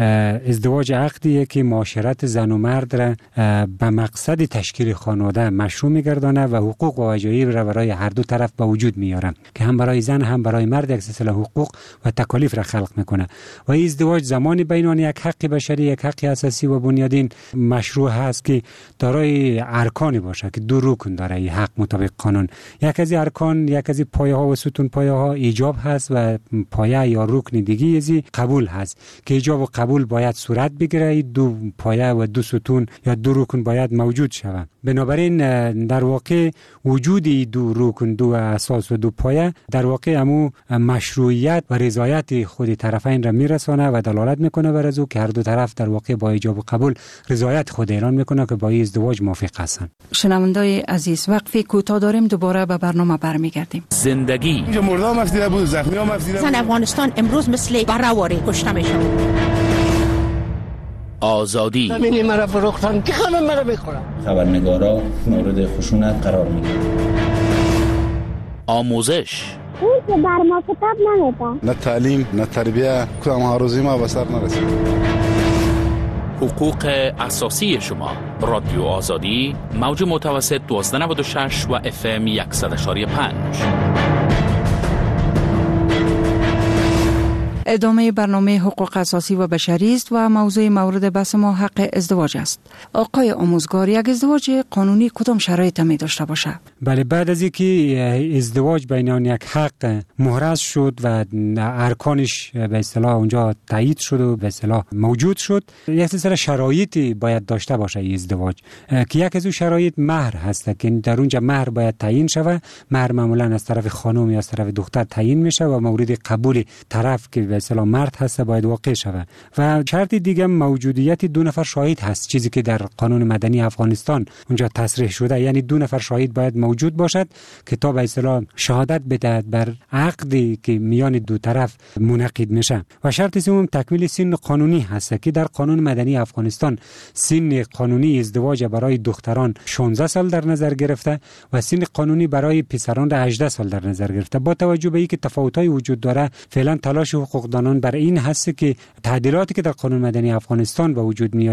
ازدواج عقدیه که معاشرت زن و مرد را به مقصد تشکیل خانواده مشروع می‌گردانه و حقوق و واجبات را برای هر دو طرف به وجود میاره که هم برای زن هم برای مرد یک سلسله حقوق و تکالیف را خلق میکنه و این ازدواج زمانی بین یک حق بشری، یک حق اساسی و بنیادین مشروع هست که دارای ارکانی باشه که 2 رکن داره این حق مطابق قانون. یک از ارکان، یک از پایه‌ها و ستون پایه‌ها ایجاب هست و پایه یا رکن دیگه ازی قبول هست که ایجاب و قبول باید صورت بگیره. 2 پایه و 2 ستون یا 2 رکن باید موجود شود. بنابراین در واقع وجود 2 رکن، 2 اساس و 2 پایه در واقع همو مشروعیت و رضایت خود طرفین را میرسانه و دلالت میکنه بر از او که هر دو طرف در واقع با ایجاب و قبول رضایت خود اعلان میکنه که با این ازدواج موافق هستند. شنوندای عزیز، وقفه کوتاه داریم، دوباره به برنامه برمیگردیم. زندگی اینجا مردم افسیده بود، زخمی هم افسیده بود. افغانستان امروز مثل برهواری کشته میشه. آزادی. زمین مرا فروختن که همه مرا میخورن. خبرنگارا مورد خشونت قرار میگیرن. آموزش. اون که بر ما کتاب نمیده. نه تعلیم، نه تربیه، کدام هر روزی ما به سر نرسید. حقوق اساسی شما. رادیو آزادی، موج متوسط 1296 و FM 100.5. ادامه برنامه حقوق اساسی و بشری است و موضوع مورد بحث ما حق ازدواج است. آقای آموزگار، یک ازدواج قانونی کدام شرایط می داشته باشه؟ بله، بعد از اینکه ازدواج بین یک حق محرز شد و ارکانش به اصطلاح اونجا تایید شد و به اصطلاح موجود شد، یک سلسله شرایطی باید داشته باشه این ازدواج که یک از اون شرایط مهر هست که در اونجا مهر باید تعیین شود. مهر معمولا از طرف خانم یا از طرف دختر تعیین میشه و مورد قبول طرف که به اصطلاح مرد هست باید واقع شود. و شرط دیگه موجودیت 2 نفر شاهد هست، چیزی که در قانون مدنی افغانستان اونجا تصریح شده، یعنی 2 نفر شاهد باید موجود باشد که تا به اصطلاح شهادت بدهد بر عقدی که میان 2 طرف منعقد میشه. و شرط سوم تکمیل سن قانونی هست که در قانون مدنی افغانستان سن قانونی ازدواج برای دختران 16 سال در نظر گرفته و سن قانونی برای پسران 18 سال در نظر گرفته. با توجه به اینکه تفاوت‌های وجود داره، فعلا تلاش حقوقدانان بر این هست که تعدیلاتی که در قانون مدنی افغانستان به وجود میآید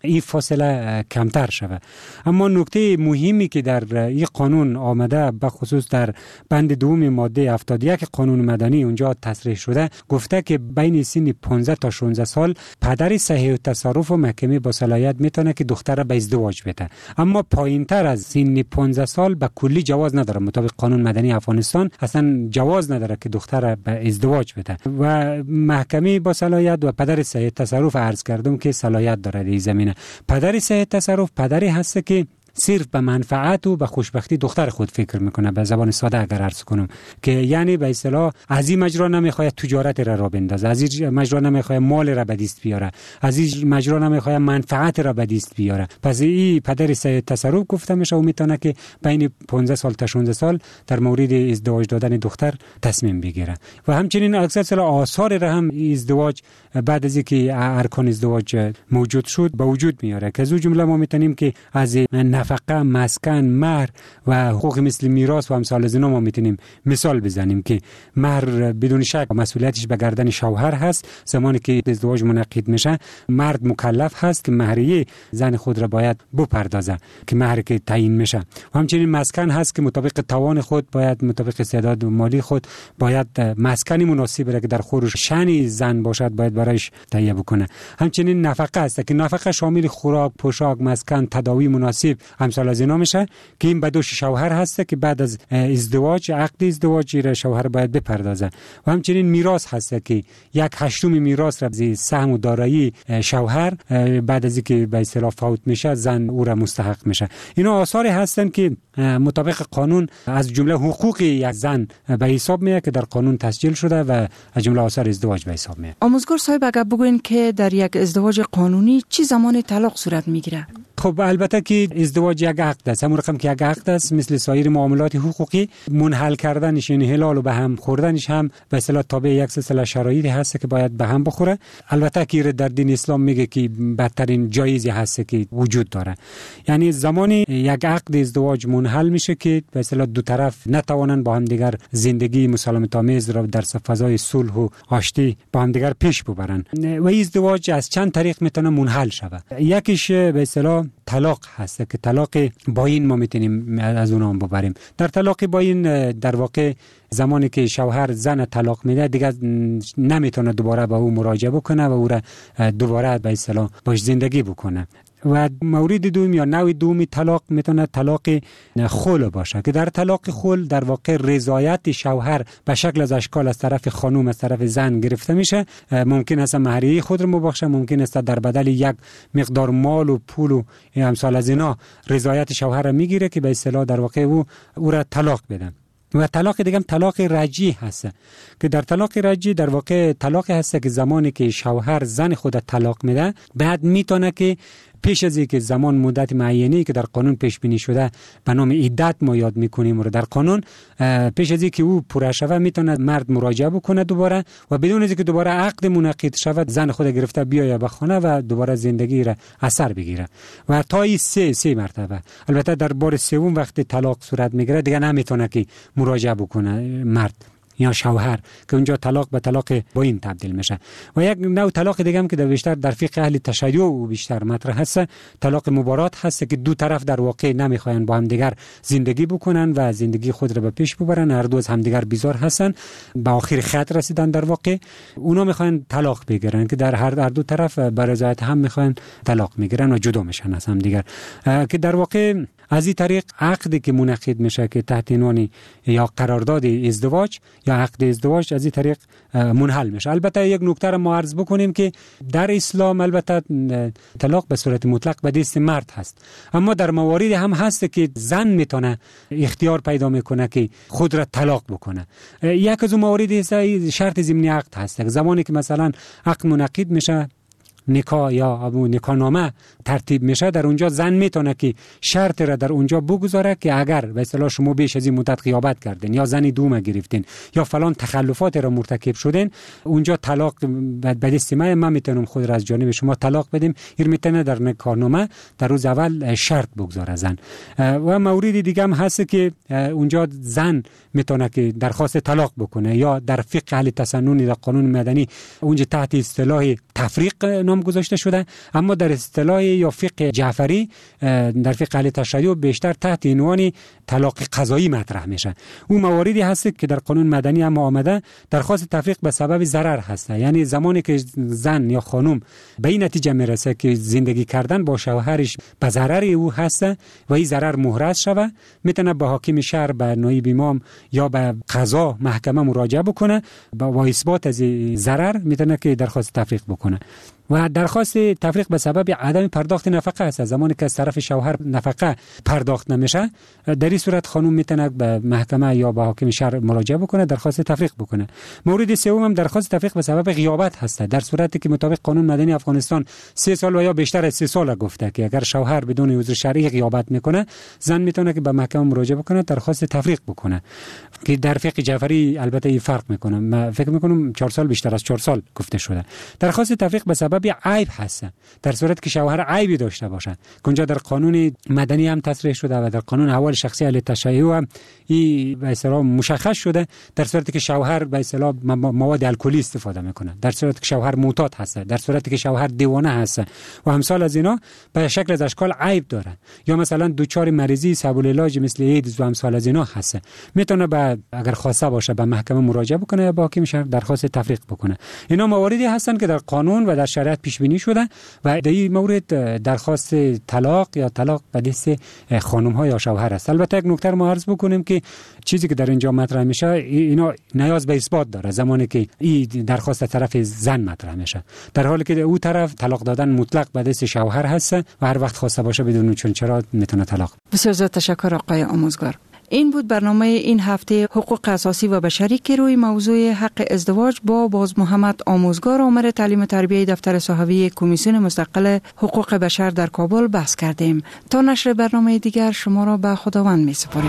این فاصله کمتر شود. اما نکته مهمی که در این قانون آمده به خصوص در بند دوم ماده 71 قانون مدنی اونجا تصریح شده، گفته که بین سن 15 تا 16 سال پدر صحیح التصرف و محکمه با صلاحیت میتونه که دختر را به ازدواج بده. اما پایینتر از سن 15 سال به کلی جواز نداره. مطابق قانون مدنی افغانستان اصلا جواز نداره که دختر را به ازدواج بده و محکمه با صلاحیت و پدر صحیح التصرف عرض کردم که صلاحیت داره در این زمینه. پدر صحیح التصرف پدری هست که صرف به منفعت و به خوشبختی دختر خود فکر میکنه. به زبان ساده اگر عرض کنم که یعنی به اصطلاح از این مجرا نمیخواد تجارت را بندازه، از این مجرا نمیخواد مال را به دست بیاره، از این مجرا نمیخواد منفعت را به دست بیاره. پس این پدر صحیح التصرف گفته میشه و میتونه که بین 15 سال تا 16 سال در مورد ازدواج دادن دختر تصمیم بگیره. و همچنین اکثر آثار را هم ازدواج بعد از اینکه ارکان ازدواج موجود شد به وجود میاره که از اون جمله ما میتونیم که از نفقه، مسکن، مهر و حقوق مثل میراث و امثال از اینا ما میتونیم مثال بزنیم که مهر بدون شک مسئولیتش به گردن شوهر هست. زمانی که ازدواج منعقد میشه مرد مکلف هست که مهریه زن خود را باید بپردازه که مهر که تعیین میشه. و همچنین مسکن هست که مطابق توان خود باید مطابق استعداد مالی خود باید مسکنی مناسب را که در خورش شأن زن باشد باید برایش تهیه بکنه. همچنین نفقه هست که نفقه شامل خوراک، پوشاک، مسکن، تداوی مناسب امثال از اینا میشه که این به دوش شوهر هست که بعد از ازدواج عقد ازدواج را شوهر باید بپردازه. و همچنین میراث هست که 1/8 میراث را از سهم و دارایی شوهر بعد از اینکه به اصطلاح فوت میشه زن او را مستحق میشه. اینا آثاری هستن که مطابق قانون از جمله حقوق یک زن به حساب میاد که در قانون تسجیل شده و از جمله آثار ازدواج به حساب میاد. آموزگار صاحب اگر بگوین که در یک ازدواج قانونی چه زمان طلاق صورت میگیره؟ خب البته که ازدواج یک عقد است، همون رقم که یک عقد است مثل سایر معاملات حقوقی منحل کردنش یعنی حلال و به هم خوردنش هم به اصطلاح تابع یک سلسله شرایطی هست که باید به هم بخوره. البته که در دین اسلام میگه که بدترین جایزی هست که وجود داره، یعنی زمانی یک عقد ازدواج منحل میشه که به اصطلاح دو طرف نتوانن با هم دیگر زندگی مسالمت آمیز را در فضای صلح و آشتی با هم دیگر پیش ببرن. و ازدواج از چند طریق میتونه منحل شود. یکیش به اصطلاح طلاق هست که طلاق باین ما میتونیم از اون هم ببریم. در طلاق باین در واقع زمانی که شوهر زن طلاق میده دیگه نمیتونه دوباره به او مراجعه بکنه و او را دوباره به اصطلاح باش زندگی بکنه. و مورد دوم یا نوع دومی طلاق میتونه طلاق خلع باشه که در طلاق خلع در واقع رضایت شوهر به شکل از اشکال از طرف خانم از طرف زن گرفته میشه. ممکن است مهریه خود رو مبخشه، ممکن است در بدل یک مقدار مال و پول و امثال از اینا رضایت شوهر را میگیره که به اصطلاح در واقع او را طلاق بده. و طلاق دیگه هم طلاق رجعی هست که در طلاق رجعی در واقع طلاق هست که زمانی که شوهر زن خود طلاق میده بعد میتونه که پیش از اینکه زمان مدت معینی که در قانون پیش بینی شده به نام عدت ما یاد میکنیم رو در قانون پیش از اینکه او پوره شود میتونه مرد مراجعه بکنه دوباره و بدون از اینکه دوباره عقد منعقد شود زن خود گرفته بیاید به خانه و دوباره زندگی را اثر بگیره و تا این سه مرتبه. البته در بار سوم وقتی طلاق صورت میگیره دیگه نمیتونه که مراجعه بکنه مرد یا شوهر که اونجا طلاق به طلاق باین تبدیل میشه. و یک نوع طلاق دیگه هم که در بیشتر در فقه اهل تشیع و بیشتر مطرح هست طلاق مبارات هست که دو طرف در واقع نمیخواین با هم دیگر زندگی بکنن و زندگی خود را به پیش ببرن، هر دو از هم دیگر بیزار هستن، به آخر خط رسیدن در واقع اونا میخواین طلاق بگیرن که در هر دو طرف به رضایت هم میخواین طلاق میگیرن و جدا میشن از هم دیگر که در واقع از این طریق عقدی که منعقد میشه که تحت عنوان یا قرارداد ازدواج یا عقد ازدواج از این طریق منحل میشه. البته یک نکته را ما عرض بکنیم که در اسلام البته طلاق به صورت مطلق به دست مرد هست، اما در موارد هم هست که زن میتونه اختیار پیدا میکنه که خود را طلاق بکنه. یک از اون موارد شرط ضمنی عقد هست. زمانی که مثلا عقد منعقد میشه نکاح یا نکاح نامه ترتیب میشه در اونجا زن میتونه که شرط را در اونجا بگذاره که اگر به اصطلاح شما بیش از این مدت غیابت کردین یا زنی دوم گرفتین یا فلان تخلفات را مرتکب شدین اونجا طلاق به دست من میتونم خود را از جانب شما طلاق بدیم. این میتونه در نکاح نامه در روز اول شرط بگذاره زن. و مورد دیگه هم هست که اونجا زن میتونه که درخواست طلاق بکنه یا در فقه اهل تسنن در قانون مدنی اونجا تحت اصطلاح تفریق نام گذاشته شده، اما در اصطلاح یا فقه جعفری در فقه اهل تشیع بیشتر تحت عنوان طلاق قضایی مطرح میشه. اون مواردی هست که در قانون مدنی هم آمده، درخواست تفریق به سبب ضرر هست، یعنی زمانی که زن یا خانم به این نتیجه میرسه که زندگی کردن با شوهرش به ضرر او هست و این ضرر محرز شوه، میتونه به حاکم شهر، به نایب امام یا به قضا محکمه مراجعه بکنه با اثبات از ضرر میتونه که درخواست تفریق بکنه. و درخواست تفریق به سبب عدم پرداخت نفقه است. زمانی که از طرف شوهر نفقه پرداخت نمیشه، در این صورت خانم میتونه به محکمه یا به حاکم شهر مراجعه بکنه، درخواست تفریق بکنه. مورد سوم هم درخواست تفریق به سبب غیابت هست. در صورتی که مطابق قانون مدنی افغانستان 3 سال و یا بیشتر از 3 سال گفته که اگر شوهر بدون عذر شرعی غیابت میکنه، زن میتونه که به محکمه مراجعه بکنه، درخواست تفریق بکنه، که در فقه جعفری البته این فرق میکنه. من فکر میکنم 4 سال بیشتر از 4 سال گفته شده. درخواست تفریق به سبب عیب هست، در صورت که شوهر عیبی داشته باشه، که اونجا در قانون مدنی هم تصریح شده و در قانون احوال شخصی اهل تشیع هم این به اصطلاح مشخص شده. در صورتی که شوهر به اصطلاح مواد الکلی استفاده میکنه، در صورتی که شوهر معتاد هست، در صورتی که شوهر دیوانه هست و امثال از اینا، به شکل از اشکال عیب داره، یا مثلا دچار مریضی صعب العلاج مثل ایدز و امثال از اینا هست، میتونه اگر خواسته باشه به محکمه مراجعه بکنه یا با حاکم شهر درخواست تفریق بکنه. اینا مواردی هستند که در قانون و در شریعت پیش بینی شده و در این مورد درخواست طلاق یا طلاق به دست خانم ها یا شوهر است. البته یک نکته ما عرض بکنیم که چیزی که در اینجا مطرح میشه اینا نیاز به اثبات داره زمانی که این درخواست طرف زن مطرح میشه، در حالی که او طرف طلاق دادن مطلق به دست شوهر هست و هر وقت خواسته باشه بدون چرا میتونه طلاق. بسیار زیاد تشکر آقای آموزگار. این بود برنامه این هفته حقوق اساسی و بشری که روی موضوع حق ازدواج با باز محمد آموزگار آمر تعلیم و تربیه دفتر صحوی کمیسیون مستقل حقوق بشر در کابل بحث کردیم. تا نشر برنامه دیگر شما را به خداوند می سپاریم.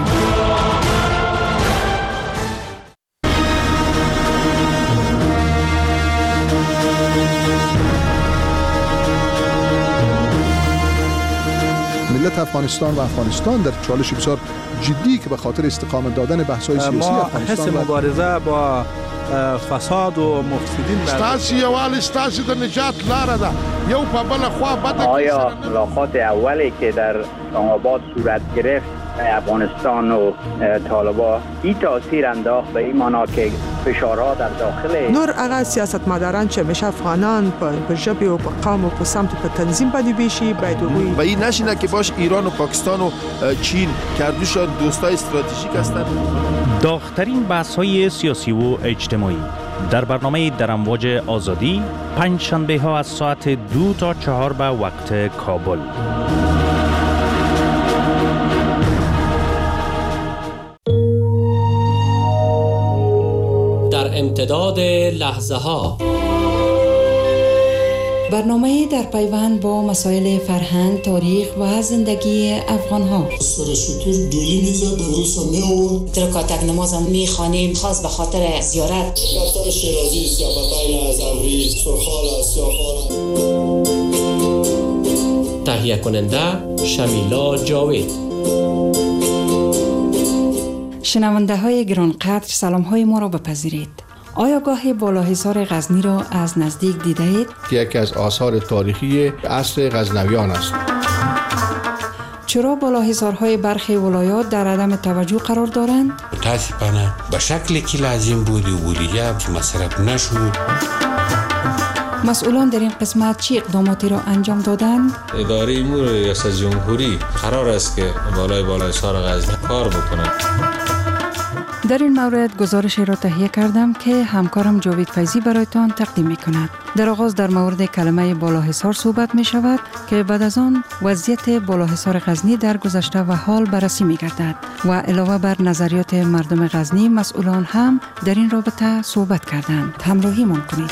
ملت افغانستان و افغانستان در چالش بسیار جدی که به خاطر استقامت دادن بحث‌های سیاسی افغانستان حس مبارزه با فساد و مفسدین ستاسي یوال ستاسي د نجات لاره ده یو په بل خوا بده. آیا ملاقات اولی که در اسلام آباد صورت گرفت افغانستان و طالبان این تاثیر انداخت به این معنا که فشارها در داخل نور هغه سیاستمداران چې همیشه افغانان په ژبې او په قوم او په سمت په تنظیم باندې بیشي باید وګوري و این نشینه که باش ایران و پاکستان و چین کردوشان دوستای استراتژیک هستند. داغ‌ترین بحث‌های سیاسی و اجتماعی در برنامه در امواج آزادی پنج شنبه ها از ساعت 2 تا 4 به وقت کابل. در امتداد لحظه ها برنامه در پیوند با مسائل فرهنگ، تاریخ و زندگی افغان ها. سرشتور دولی میزد امروز میور ترکاتک نمازم میخوانیم خاص به خاطر زیارت. دفتر شیرازی سیابتاین از امری سرخال سیافان. تهیه کننده شمیلا جاوید. شنونده های گرانقدر سلام های ما را بپذیرید. آیا گاهی بالاحصار غزنی را از نزدیک دیده اید؟ که یکی از آثار تاریخی عصر غزنویان است. چرا بالاحصارهای برخی ولایات در عدم توجه قرار دارند؟ متاسفانه به شکلی که لازم بود و دیگه مصرف نشد. مسئولان در این قسمت چی اقداماتی را انجام دادند؟ اداره امور ریاست جمهوری قرار است که بالاحصار غزنی کار بکنند. در این مورد گزارشی را تهیه کردم که همکارم جاوید فیضی برایتان تقدیم می کند. در آغاز در مورد کلمه بالاحصار صحبت می شود که بعد از آن وضعیت بالاحصار غزنی در گذشته و حال بررسی می گردد و علاوه بر نظریات مردم غزنی مسئولان هم در این رابطه صحبت کردند. همراهی من کنید.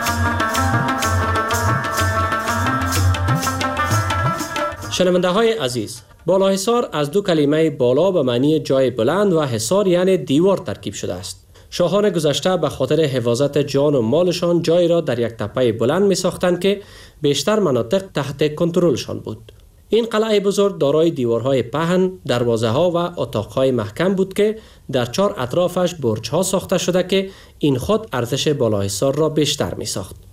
شنونده های عزیز، بالاحصار از دو کلمه بالا به معنی جای بلند و حصار یعنی دیوار ترکیب شده است. شاهان گذشته به خاطر حفاظت جان و مالشان جایی را در یک تپه بلند می ساختند که بیشتر مناطق تحت کنترلشان بود. این قلعه بزرگ دارای دیوارهای پهن، دروازه ها و اتاقهای محکم بود که در 4 اطرافش برج ها ساخته شده که این خود ارزش بالاحصار را بیشتر می ساخت.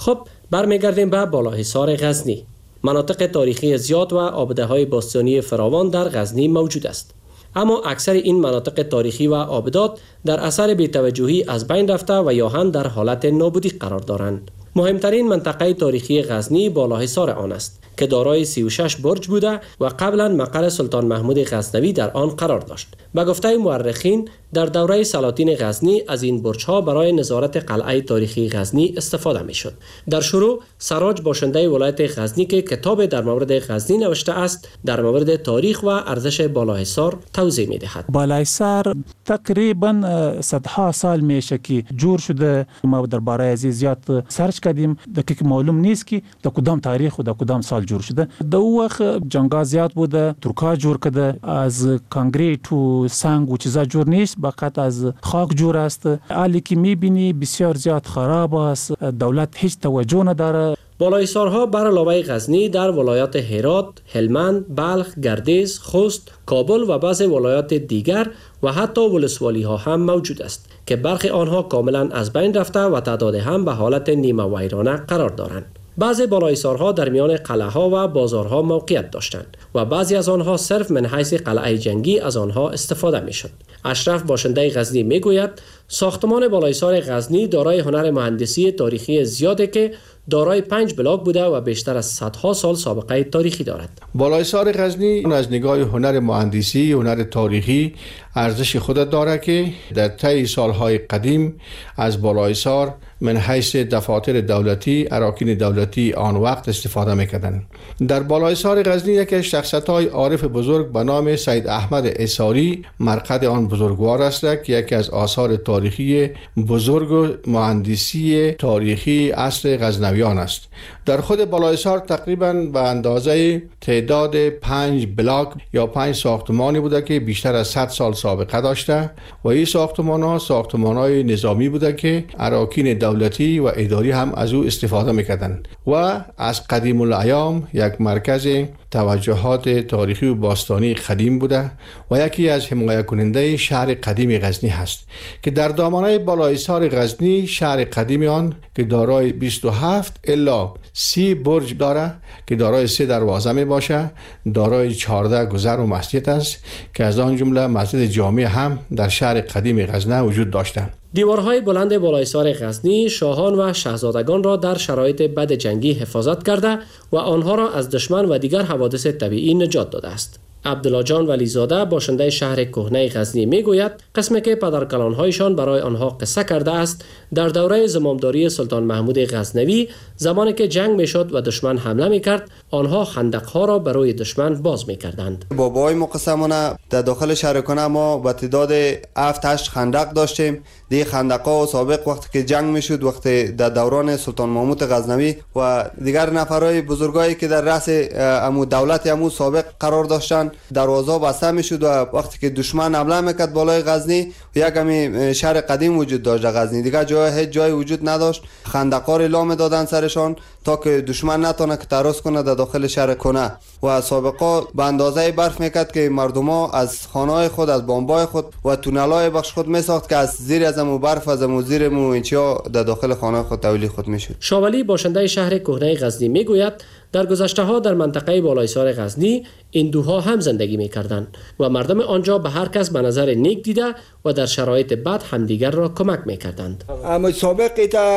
خب برمیگردیم به بالاحصار غزنی. مناطق تاریخی زیاد و آبده‌های باستانی فراوان در غزنی موجود است. اما اکثر این مناطق تاریخی و آبدات در اثر بی‌توجهی از بین رفته و یا هم در حالت نابودی قرار دارند. مهمترین منطقه تاریخی غزنی بالاحصار آن است که دارای 36 برج بوده و قبلا مقر سلطان محمود غزنوی در آن قرار داشت. به گفته مورخین در دوره سلاطین غزنی از این برج‌ها برای نظارت قلعه تاریخی غزنی استفاده می‌شد. در شروع سراج باشنده ولایت غزنی که کتاب در مورد غزنی نوشته است در مورد تاریخ و ارزش بالاحصار توضیح می‌دهد. بالاحصار تقریبا صدها سال میشه که جور شده. ما درباره از زیاد سرچ کردیم دقیق معلوم نیست که در کدام تاریخ و در کدام سال جور شده. در وقت جنگا زیاد بوده، ترکا جور کرده، از کانکریت و سنگ و چیزا جور نیست، فقط از خاک جور است. حالی که میبینی بسیار زیاد خراب است، دولت هیچ توجه نداره. بالاحصارها بر علاوه غزنی در ولایات هرات، هلمند، بلخ، گردیز، خوست، کابل و بعضی ولایات دیگر و حتی ولسوالی ها هم موجود است که برخی آنها کاملا از بین رفته و تعداد هم به حالت نیمه ویرانه قرار دارند. بعضی بالاحصارها در میان قلعه ها و بازارها موقعیت داشتند و بعضی از آنها صرف من حیث قلعه جنگی از آنها استفاده میشد. اشرف باشنده غزنی میگوید ساختمان بالاحصار غزنی دارای هنر مهندسی تاریخی زیاده که دارای 5 بلاک بوده و بیشتر از صدها سال سابقه تاریخی دارد. بالاحصار غزنی از نگاه هنر مهندسی، هنر تاریخی ارزش خود دارد که در طی سالهای قدیم از بالاحصار من حیث دفاتر دولتی، اراکین دولتی آن وقت استفاده میکردند. در بالاحصار غزنی یکی از شخصیت‌های عارف بزرگ به نام سید احمد عیساری مرقد آن بزرگوار است که یکی از آثار تاریخی بزرگ و مهندسی تاریخی عصر غزنویان است. در خود بالاحصار تقریباً به اندازه تعداد 5 بلاک یا 5 ساختمانی بوده که بیشتر از 100 سال سابقه داشته و این ساختمان‌های نظامی بوده که اراکین دولتی و اداری هم از او استفاده میکردند و از قدیم الایام یک مرکز توجهات تاریخی و باستانی قدیم بوده و یکی از حمایت کننده شهر قدیم غزنی هست که در دامنه بالاحصار غزنی شهر قدیم آن که دارای 27 الا 30 برج داره که دارای 3 دروازه می باشه، دارای 14 گذر و مسجد است که از آن جمله مسجد جامع هم در شهر قدیم غزنی وجود داشته. دیوارهای بلند بالاحصار غزنی شاهان و شاهزادگان را در شرایط بد جنگی حفاظت کرده و آنها را از دشمن و دیگر حوادث طبیعی نجات داده است. عبدالله جان ولیزاده باشنده شهر کهنه غزنی میگوید قسمی که پدرکلانهایشان برای آنها قصه کرده است در دوره زمامداری سلطان محمود غزنوی زمانی که جنگ میشد و دشمن حمله میکرد آنها خندقها را برای دشمن باز میکردند. بابای ما قسمونه در داخل شهر کنه ما به تعداد 7-8 خندق داشتیم. دی خندقها سابق وقتی که جنگ میشد وقتی در دوران سلطان محمود غزنوی و دیگر نفرای بزرگایی که در رأس امو دولت امو سابق قرار داشتند دروازه بسته میشد و وقتی که دشمن حمله میکرد بالای غزنی یک همی شهر قدیم وجود داشت در غزنی دیگه هیچ جای وجود نداشت. خندق‌ها را لا میدادن سرشان تا که دشمن نتونه که تراس کنه در داخل شهر کنه و سابقا به اندازه برف میکرد که مردما از خانه‌های خود از بامبای خود و تونل‌های بخش خود میساخت که از زیر از امو برف از امو زیر مو اینچا در داخل خانه خود تولید خود میشد. شاولی باشنده شهر کهنه غزنی میگوید در گذشته‌ها در منطقه بالاحصار غزنی هندوها هم زندگی می‌کردند و مردم آنجا به هر کس به نظر نیک دیده و در شرایط بد همدیگر را کمک می‌کردند. اما سابق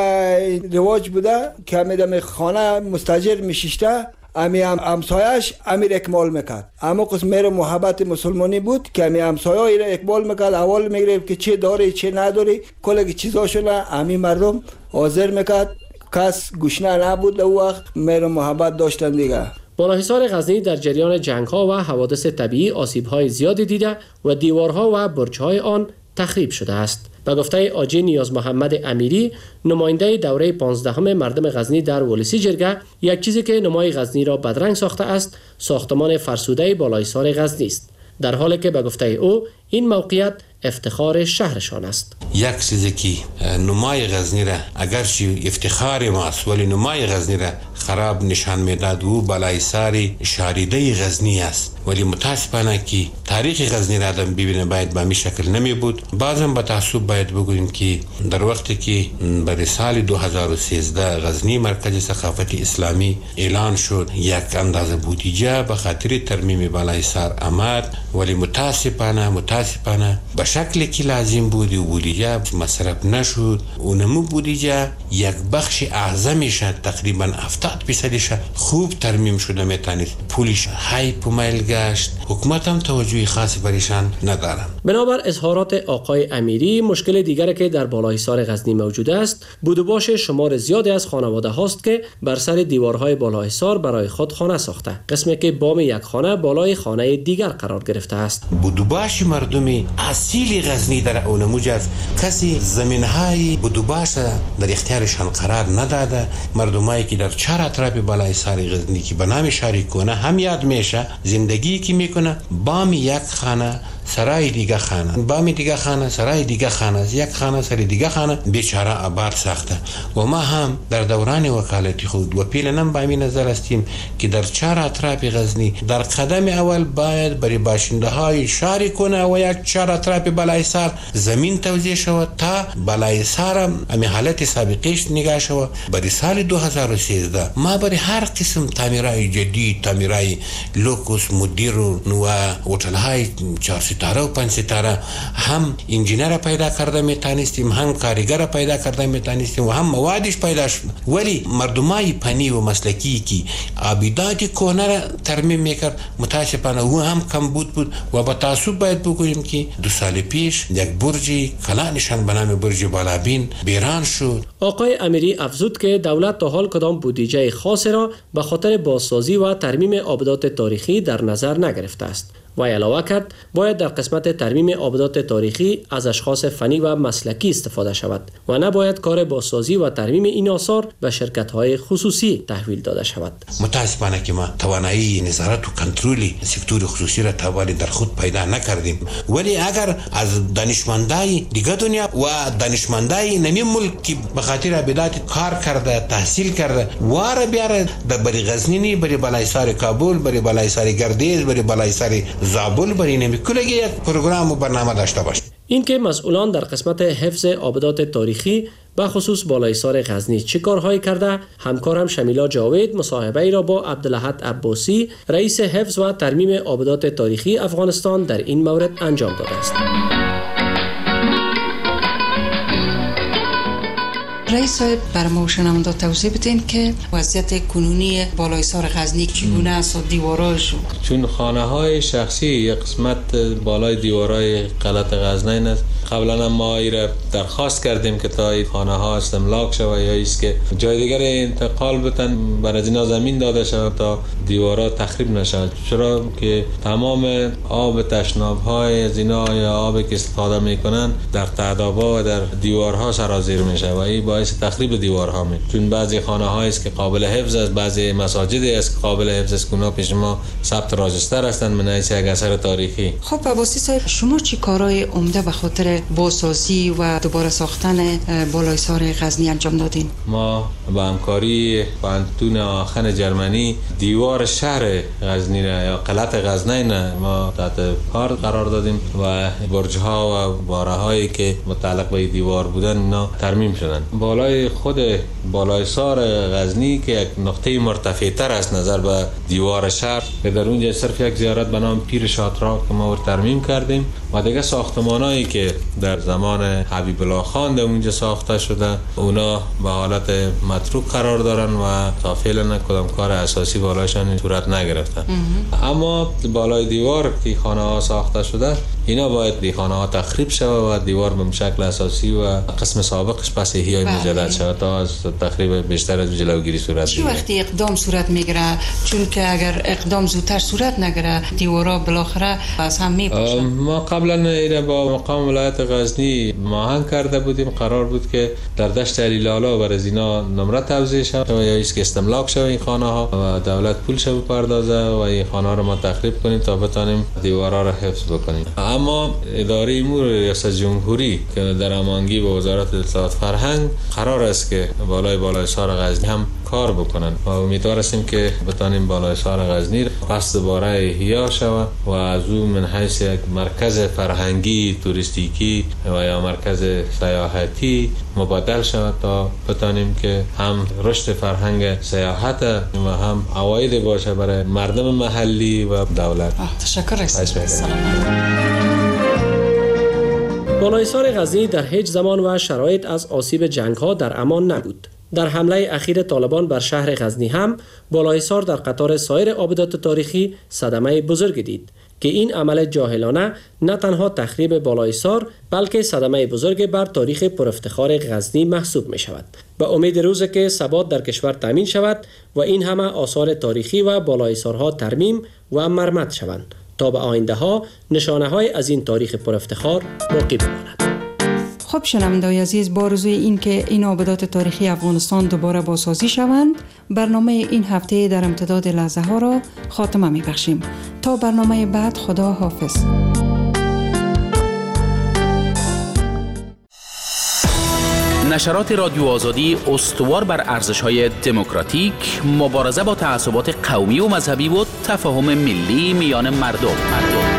ایت رواج بوده که میدم خانه مستاجر میشیشته امی همسایش امیر اکمال میکرد. اما قسم میره محبت مسلمانی بود که امی همسایه را اکمال میکرد. اول میگرفت که چه داری چه نداری کل چیزاشونه امی مردم حاضر میکرد. کس گوشنه نبود او وقت میره محبت داشتن دیگه. بالاحصار غزنی در جریان جنگ‌ها و حوادث طبیعی آسیب‌های زیادی دیده و دیوارها و برج‌های آن تخریب شده است. به گفته آجی نیاز محمد امیری نماینده دوره 15 مردم غزنی در ولسی جرگه یک چیزی که نمای غزنی را بدرنگ ساخته است ساختمان فرسوده بالاحصار غزنی است در حالی که به گفته او این موقعیت افتخار شهرشان است. یک چیزی که نمای غزنی را اگرچه افتخار ماست ولی نمای غزنی را خراب نشان میداد و بالاحصار شاریده غزنی است ولی متاسفانه که تاریخ غزنی را آدم ببینه باید به همین شکل نمی بود. بازم با تعصب باید بگوییم که در وقتی که برای سال 2013 غزنی مرکز ثقافت اسلامی اعلان شد، یک اندازه بودجه به خاطر ترمیم بالای سر آمد، ولی متاسفانه به شکلی که لازم بود و بودجه مصرف نشد. اونمو بودجه یک بخش اعظمش تقریبا 70% خوب ترمیم شده میتونید پولش های پومیل گشت. حکومت هم توجه خاصی برایشان ندارن. بنابر اظهارات آقای امیری، مشکل دیگری که در بالاحصار غزنی موجود است بود و باش شمار زیادی از خانواده هاست که بر سر دیوارهای بالاحصار برای خود خانه ساخته، قسمی که بام یک خانه بالای خانه دیگر قرار گرفته است. بود و باش مردم اصیل غزنی در اونموج است. کسی زمینهای بود و باش در اختیارشان قرار نداده. مردمایی که در چهار اطراف بالاحصار غزنی که به نام شاریکونه هم یاد میشه، زندگی که میکنه بام یک خانه سرای دیگه خانه، بام دیگه خانه سرای دیگه خانه، یک خانه سر دیگه خانه، بیچاره آباد ساخته. و ما هم در دوران وکالتی خود و پیلنم با همین نظر هستیم که در چهار اطراف غزنی در قدم اول باید برای باشنده های شاریکونه و یک چهار اطراف بالاحصار زمین توزیع شود تا بالاحصار هم حالت سابقش نگاه شود. برای سال 2013 ما برای هر قسم تعمیرهای جدید، تعمیرهای لوکوس، مدیرون و هتل های 4 ستاره و 5 ستاره هم انجینر پیدا کرده میتونستیم، هم کارگر پیدا کرده میتونستیم و هم موادش پیدا شد. ولی مردمای فنی و مسلکی که آبیدات کهنه را ترمیم میکرد متاسفانه او هم کم بود و با تعصب باید بگوییم که 2 سال پیش یک برج کلانشان به نام برج بالابین بیران شد. آقای امیری افزود که دولت تا حال کدام بودجه خاصی را به خاطر بازسازی و ترمیم آبدات تاریخی در نظر نگرفته است. و علاوه کرد باید در قسمت ترمیم آبدات تاریخی از اشخاص فنی و مسلکی استفاده شود و نباید کار بازسازی و ترمیم این آثار به شرکت‌های خصوصی تحویل داده شود. متاسفانه که ما توانایی نظارت و کنترل سکتور خصوصی را تاولی در خود پیدا نکردیم. ولی اگر از دانشمندای دیگه دنیا و دانشمندای نمی ملک که به خاطر آبدات کار کرده، تحصیل کرده، واره بیاره بری غزنی، بری بالاحصار کابل، بری بالاحصار گردیز، بری بالاحصار زابل، بری نمیکلگی یک پروگرام و برنامه داشته باشه. این که مسئولان در قسمت حفظ آبدات تاریخی به خصوص بالاحصار غزنی چه کارهایی کرده، همکارم شمیلا جاوید مصاحبه ای را با عبدالاحد عباسی رئیس حفظ و ترمیم آبدات تاریخی افغانستان در این مورد انجام داده است. رئیس صاحب بر ما شنونده توضیح بدین که وضعیت کنونی بالاحصار غزنی چگونه است و دیواراش؟ چون خانه های شخصی یک قسمت بالای دیوارای قلعه غزنین است. قبلا ما ای را درخواست کردیم که تا این خانه ها استملاک شود یا ایست که جای دیگر انتقال بتن برای اینا زمین داده شود تا دیوارا تخریب نشود، چرا که تمام آب تشناب های از اینا یا آبی که استفاده میکنن در تعدابا و در دیوارها سرازیر میشه و این باعث تخریب دیوارها میشه. چون بعضی خانه هایی است که قابل حفظ است، بعضی مساجدی است که قابل حفظ است، اونا پیش ما ثبت راجستر هستند من حیث یک اثر تاریخی. خب عباسی صاحب، شما چی کارهای عمده به خاطر بازسازی و دوباره ساختن بالاحصار غزنی انجام دادین؟ ما با همکاری پانتون آخن جرمنی دیوار شهر غزنی را یا قلعه غزنین ما تحت کار قرار دادیم و برج ها و باره هایی که متعلق به دیوار بودن اینا ترمیم شدن. بالای خود بالاحصار غزنی که یک نقطه مرتفع تر است نظر به دیوار شهر که در اونجا صرف یک زیارت به نام پیر شاطرا که ما ترمیم کردیم و دیگه ساختمانایی که در زمان حبیب الله خان در اونجا ساخته شده اونا به حالت متروک قرار دارن و تا فعلا کدام کار اساسی بالایشان صورت نگرفته. اما بالای دیوار که خانه ها ساخته شده اینا باید دی خانه ها تخریب شود و دیوار به شکل اساسی و قسم سابقش پس احیای مجدد شود تا از تخریب بیشتر از جلوگیری صورت بگیره. چه وقتی اقدام صورت میگیره؟ چون که اگر اقدام زودتر صورت نگیره دیوارا بالاخره از هم میپاشه. ما قبلا اینا با مقام ولایت غزنی ماهنگ کرده بودیم، قرار بود که در دشت علیلالا برای اینا نمره توزیع شود یا ایست که استملاک شود این خانه ها و دولت پول شو بپردازه و این خانه ها رو ما تخریب کنیم تا بتونیم دیوارا رو حفظ بکنیم. اما اداره امور ریاست جمهوری که در هماهنگی با وزارت اطلاعات فرهنگ قرار است که بالاحصار غزنی هم کار بکنن و امیدوار هستیم که بتونیم بالاحصار غزنی پس دوباره احیا شود و از او من حیث یک مرکز فرهنگی توریستیکی و یا مرکز سیاحتی مبادل شود تا بتانیم که هم رشد فرهنگ سیاحت و هم عواید باشه برای مردم محلی و دولت. تشکر. بالایسار غزنی در هیچ زمان و شرایط از آسیب جنگ‌ها در امان نبود. در حمله اخیر طالبان بر شهر غزنی هم بالایسار در قطار سایر آبدات تاریخی صدمه بزرگ دید که این عمل جاهلانه نه تنها تخریب بالایسار بلکه صدمه بزرگ بر تاریخ پرافتخار غزنی محسوب می شود. به امید روزی که ثبات در کشور تامین شود و این همه آثار تاریخی و بالایسارها ترمیم و مرمت شوند تا به آینده ها نشانه های از این تاریخ پرافتخار باقی بماند. خب شنوندگان عزیز، با آرزوی این که این آبدات تاریخی افغانستان دوباره بازسازی شوند، برنامه این هفته در امتداد لحظه ها را خاتمه می بخشیم. تا برنامه بعد، خدا حافظ. نشرات رادیو آزادی استوار بر ارزش‌های دموکراتیک، مبارزه با تعصبات قومی و مذهبی و تفاهم ملی میان مردم.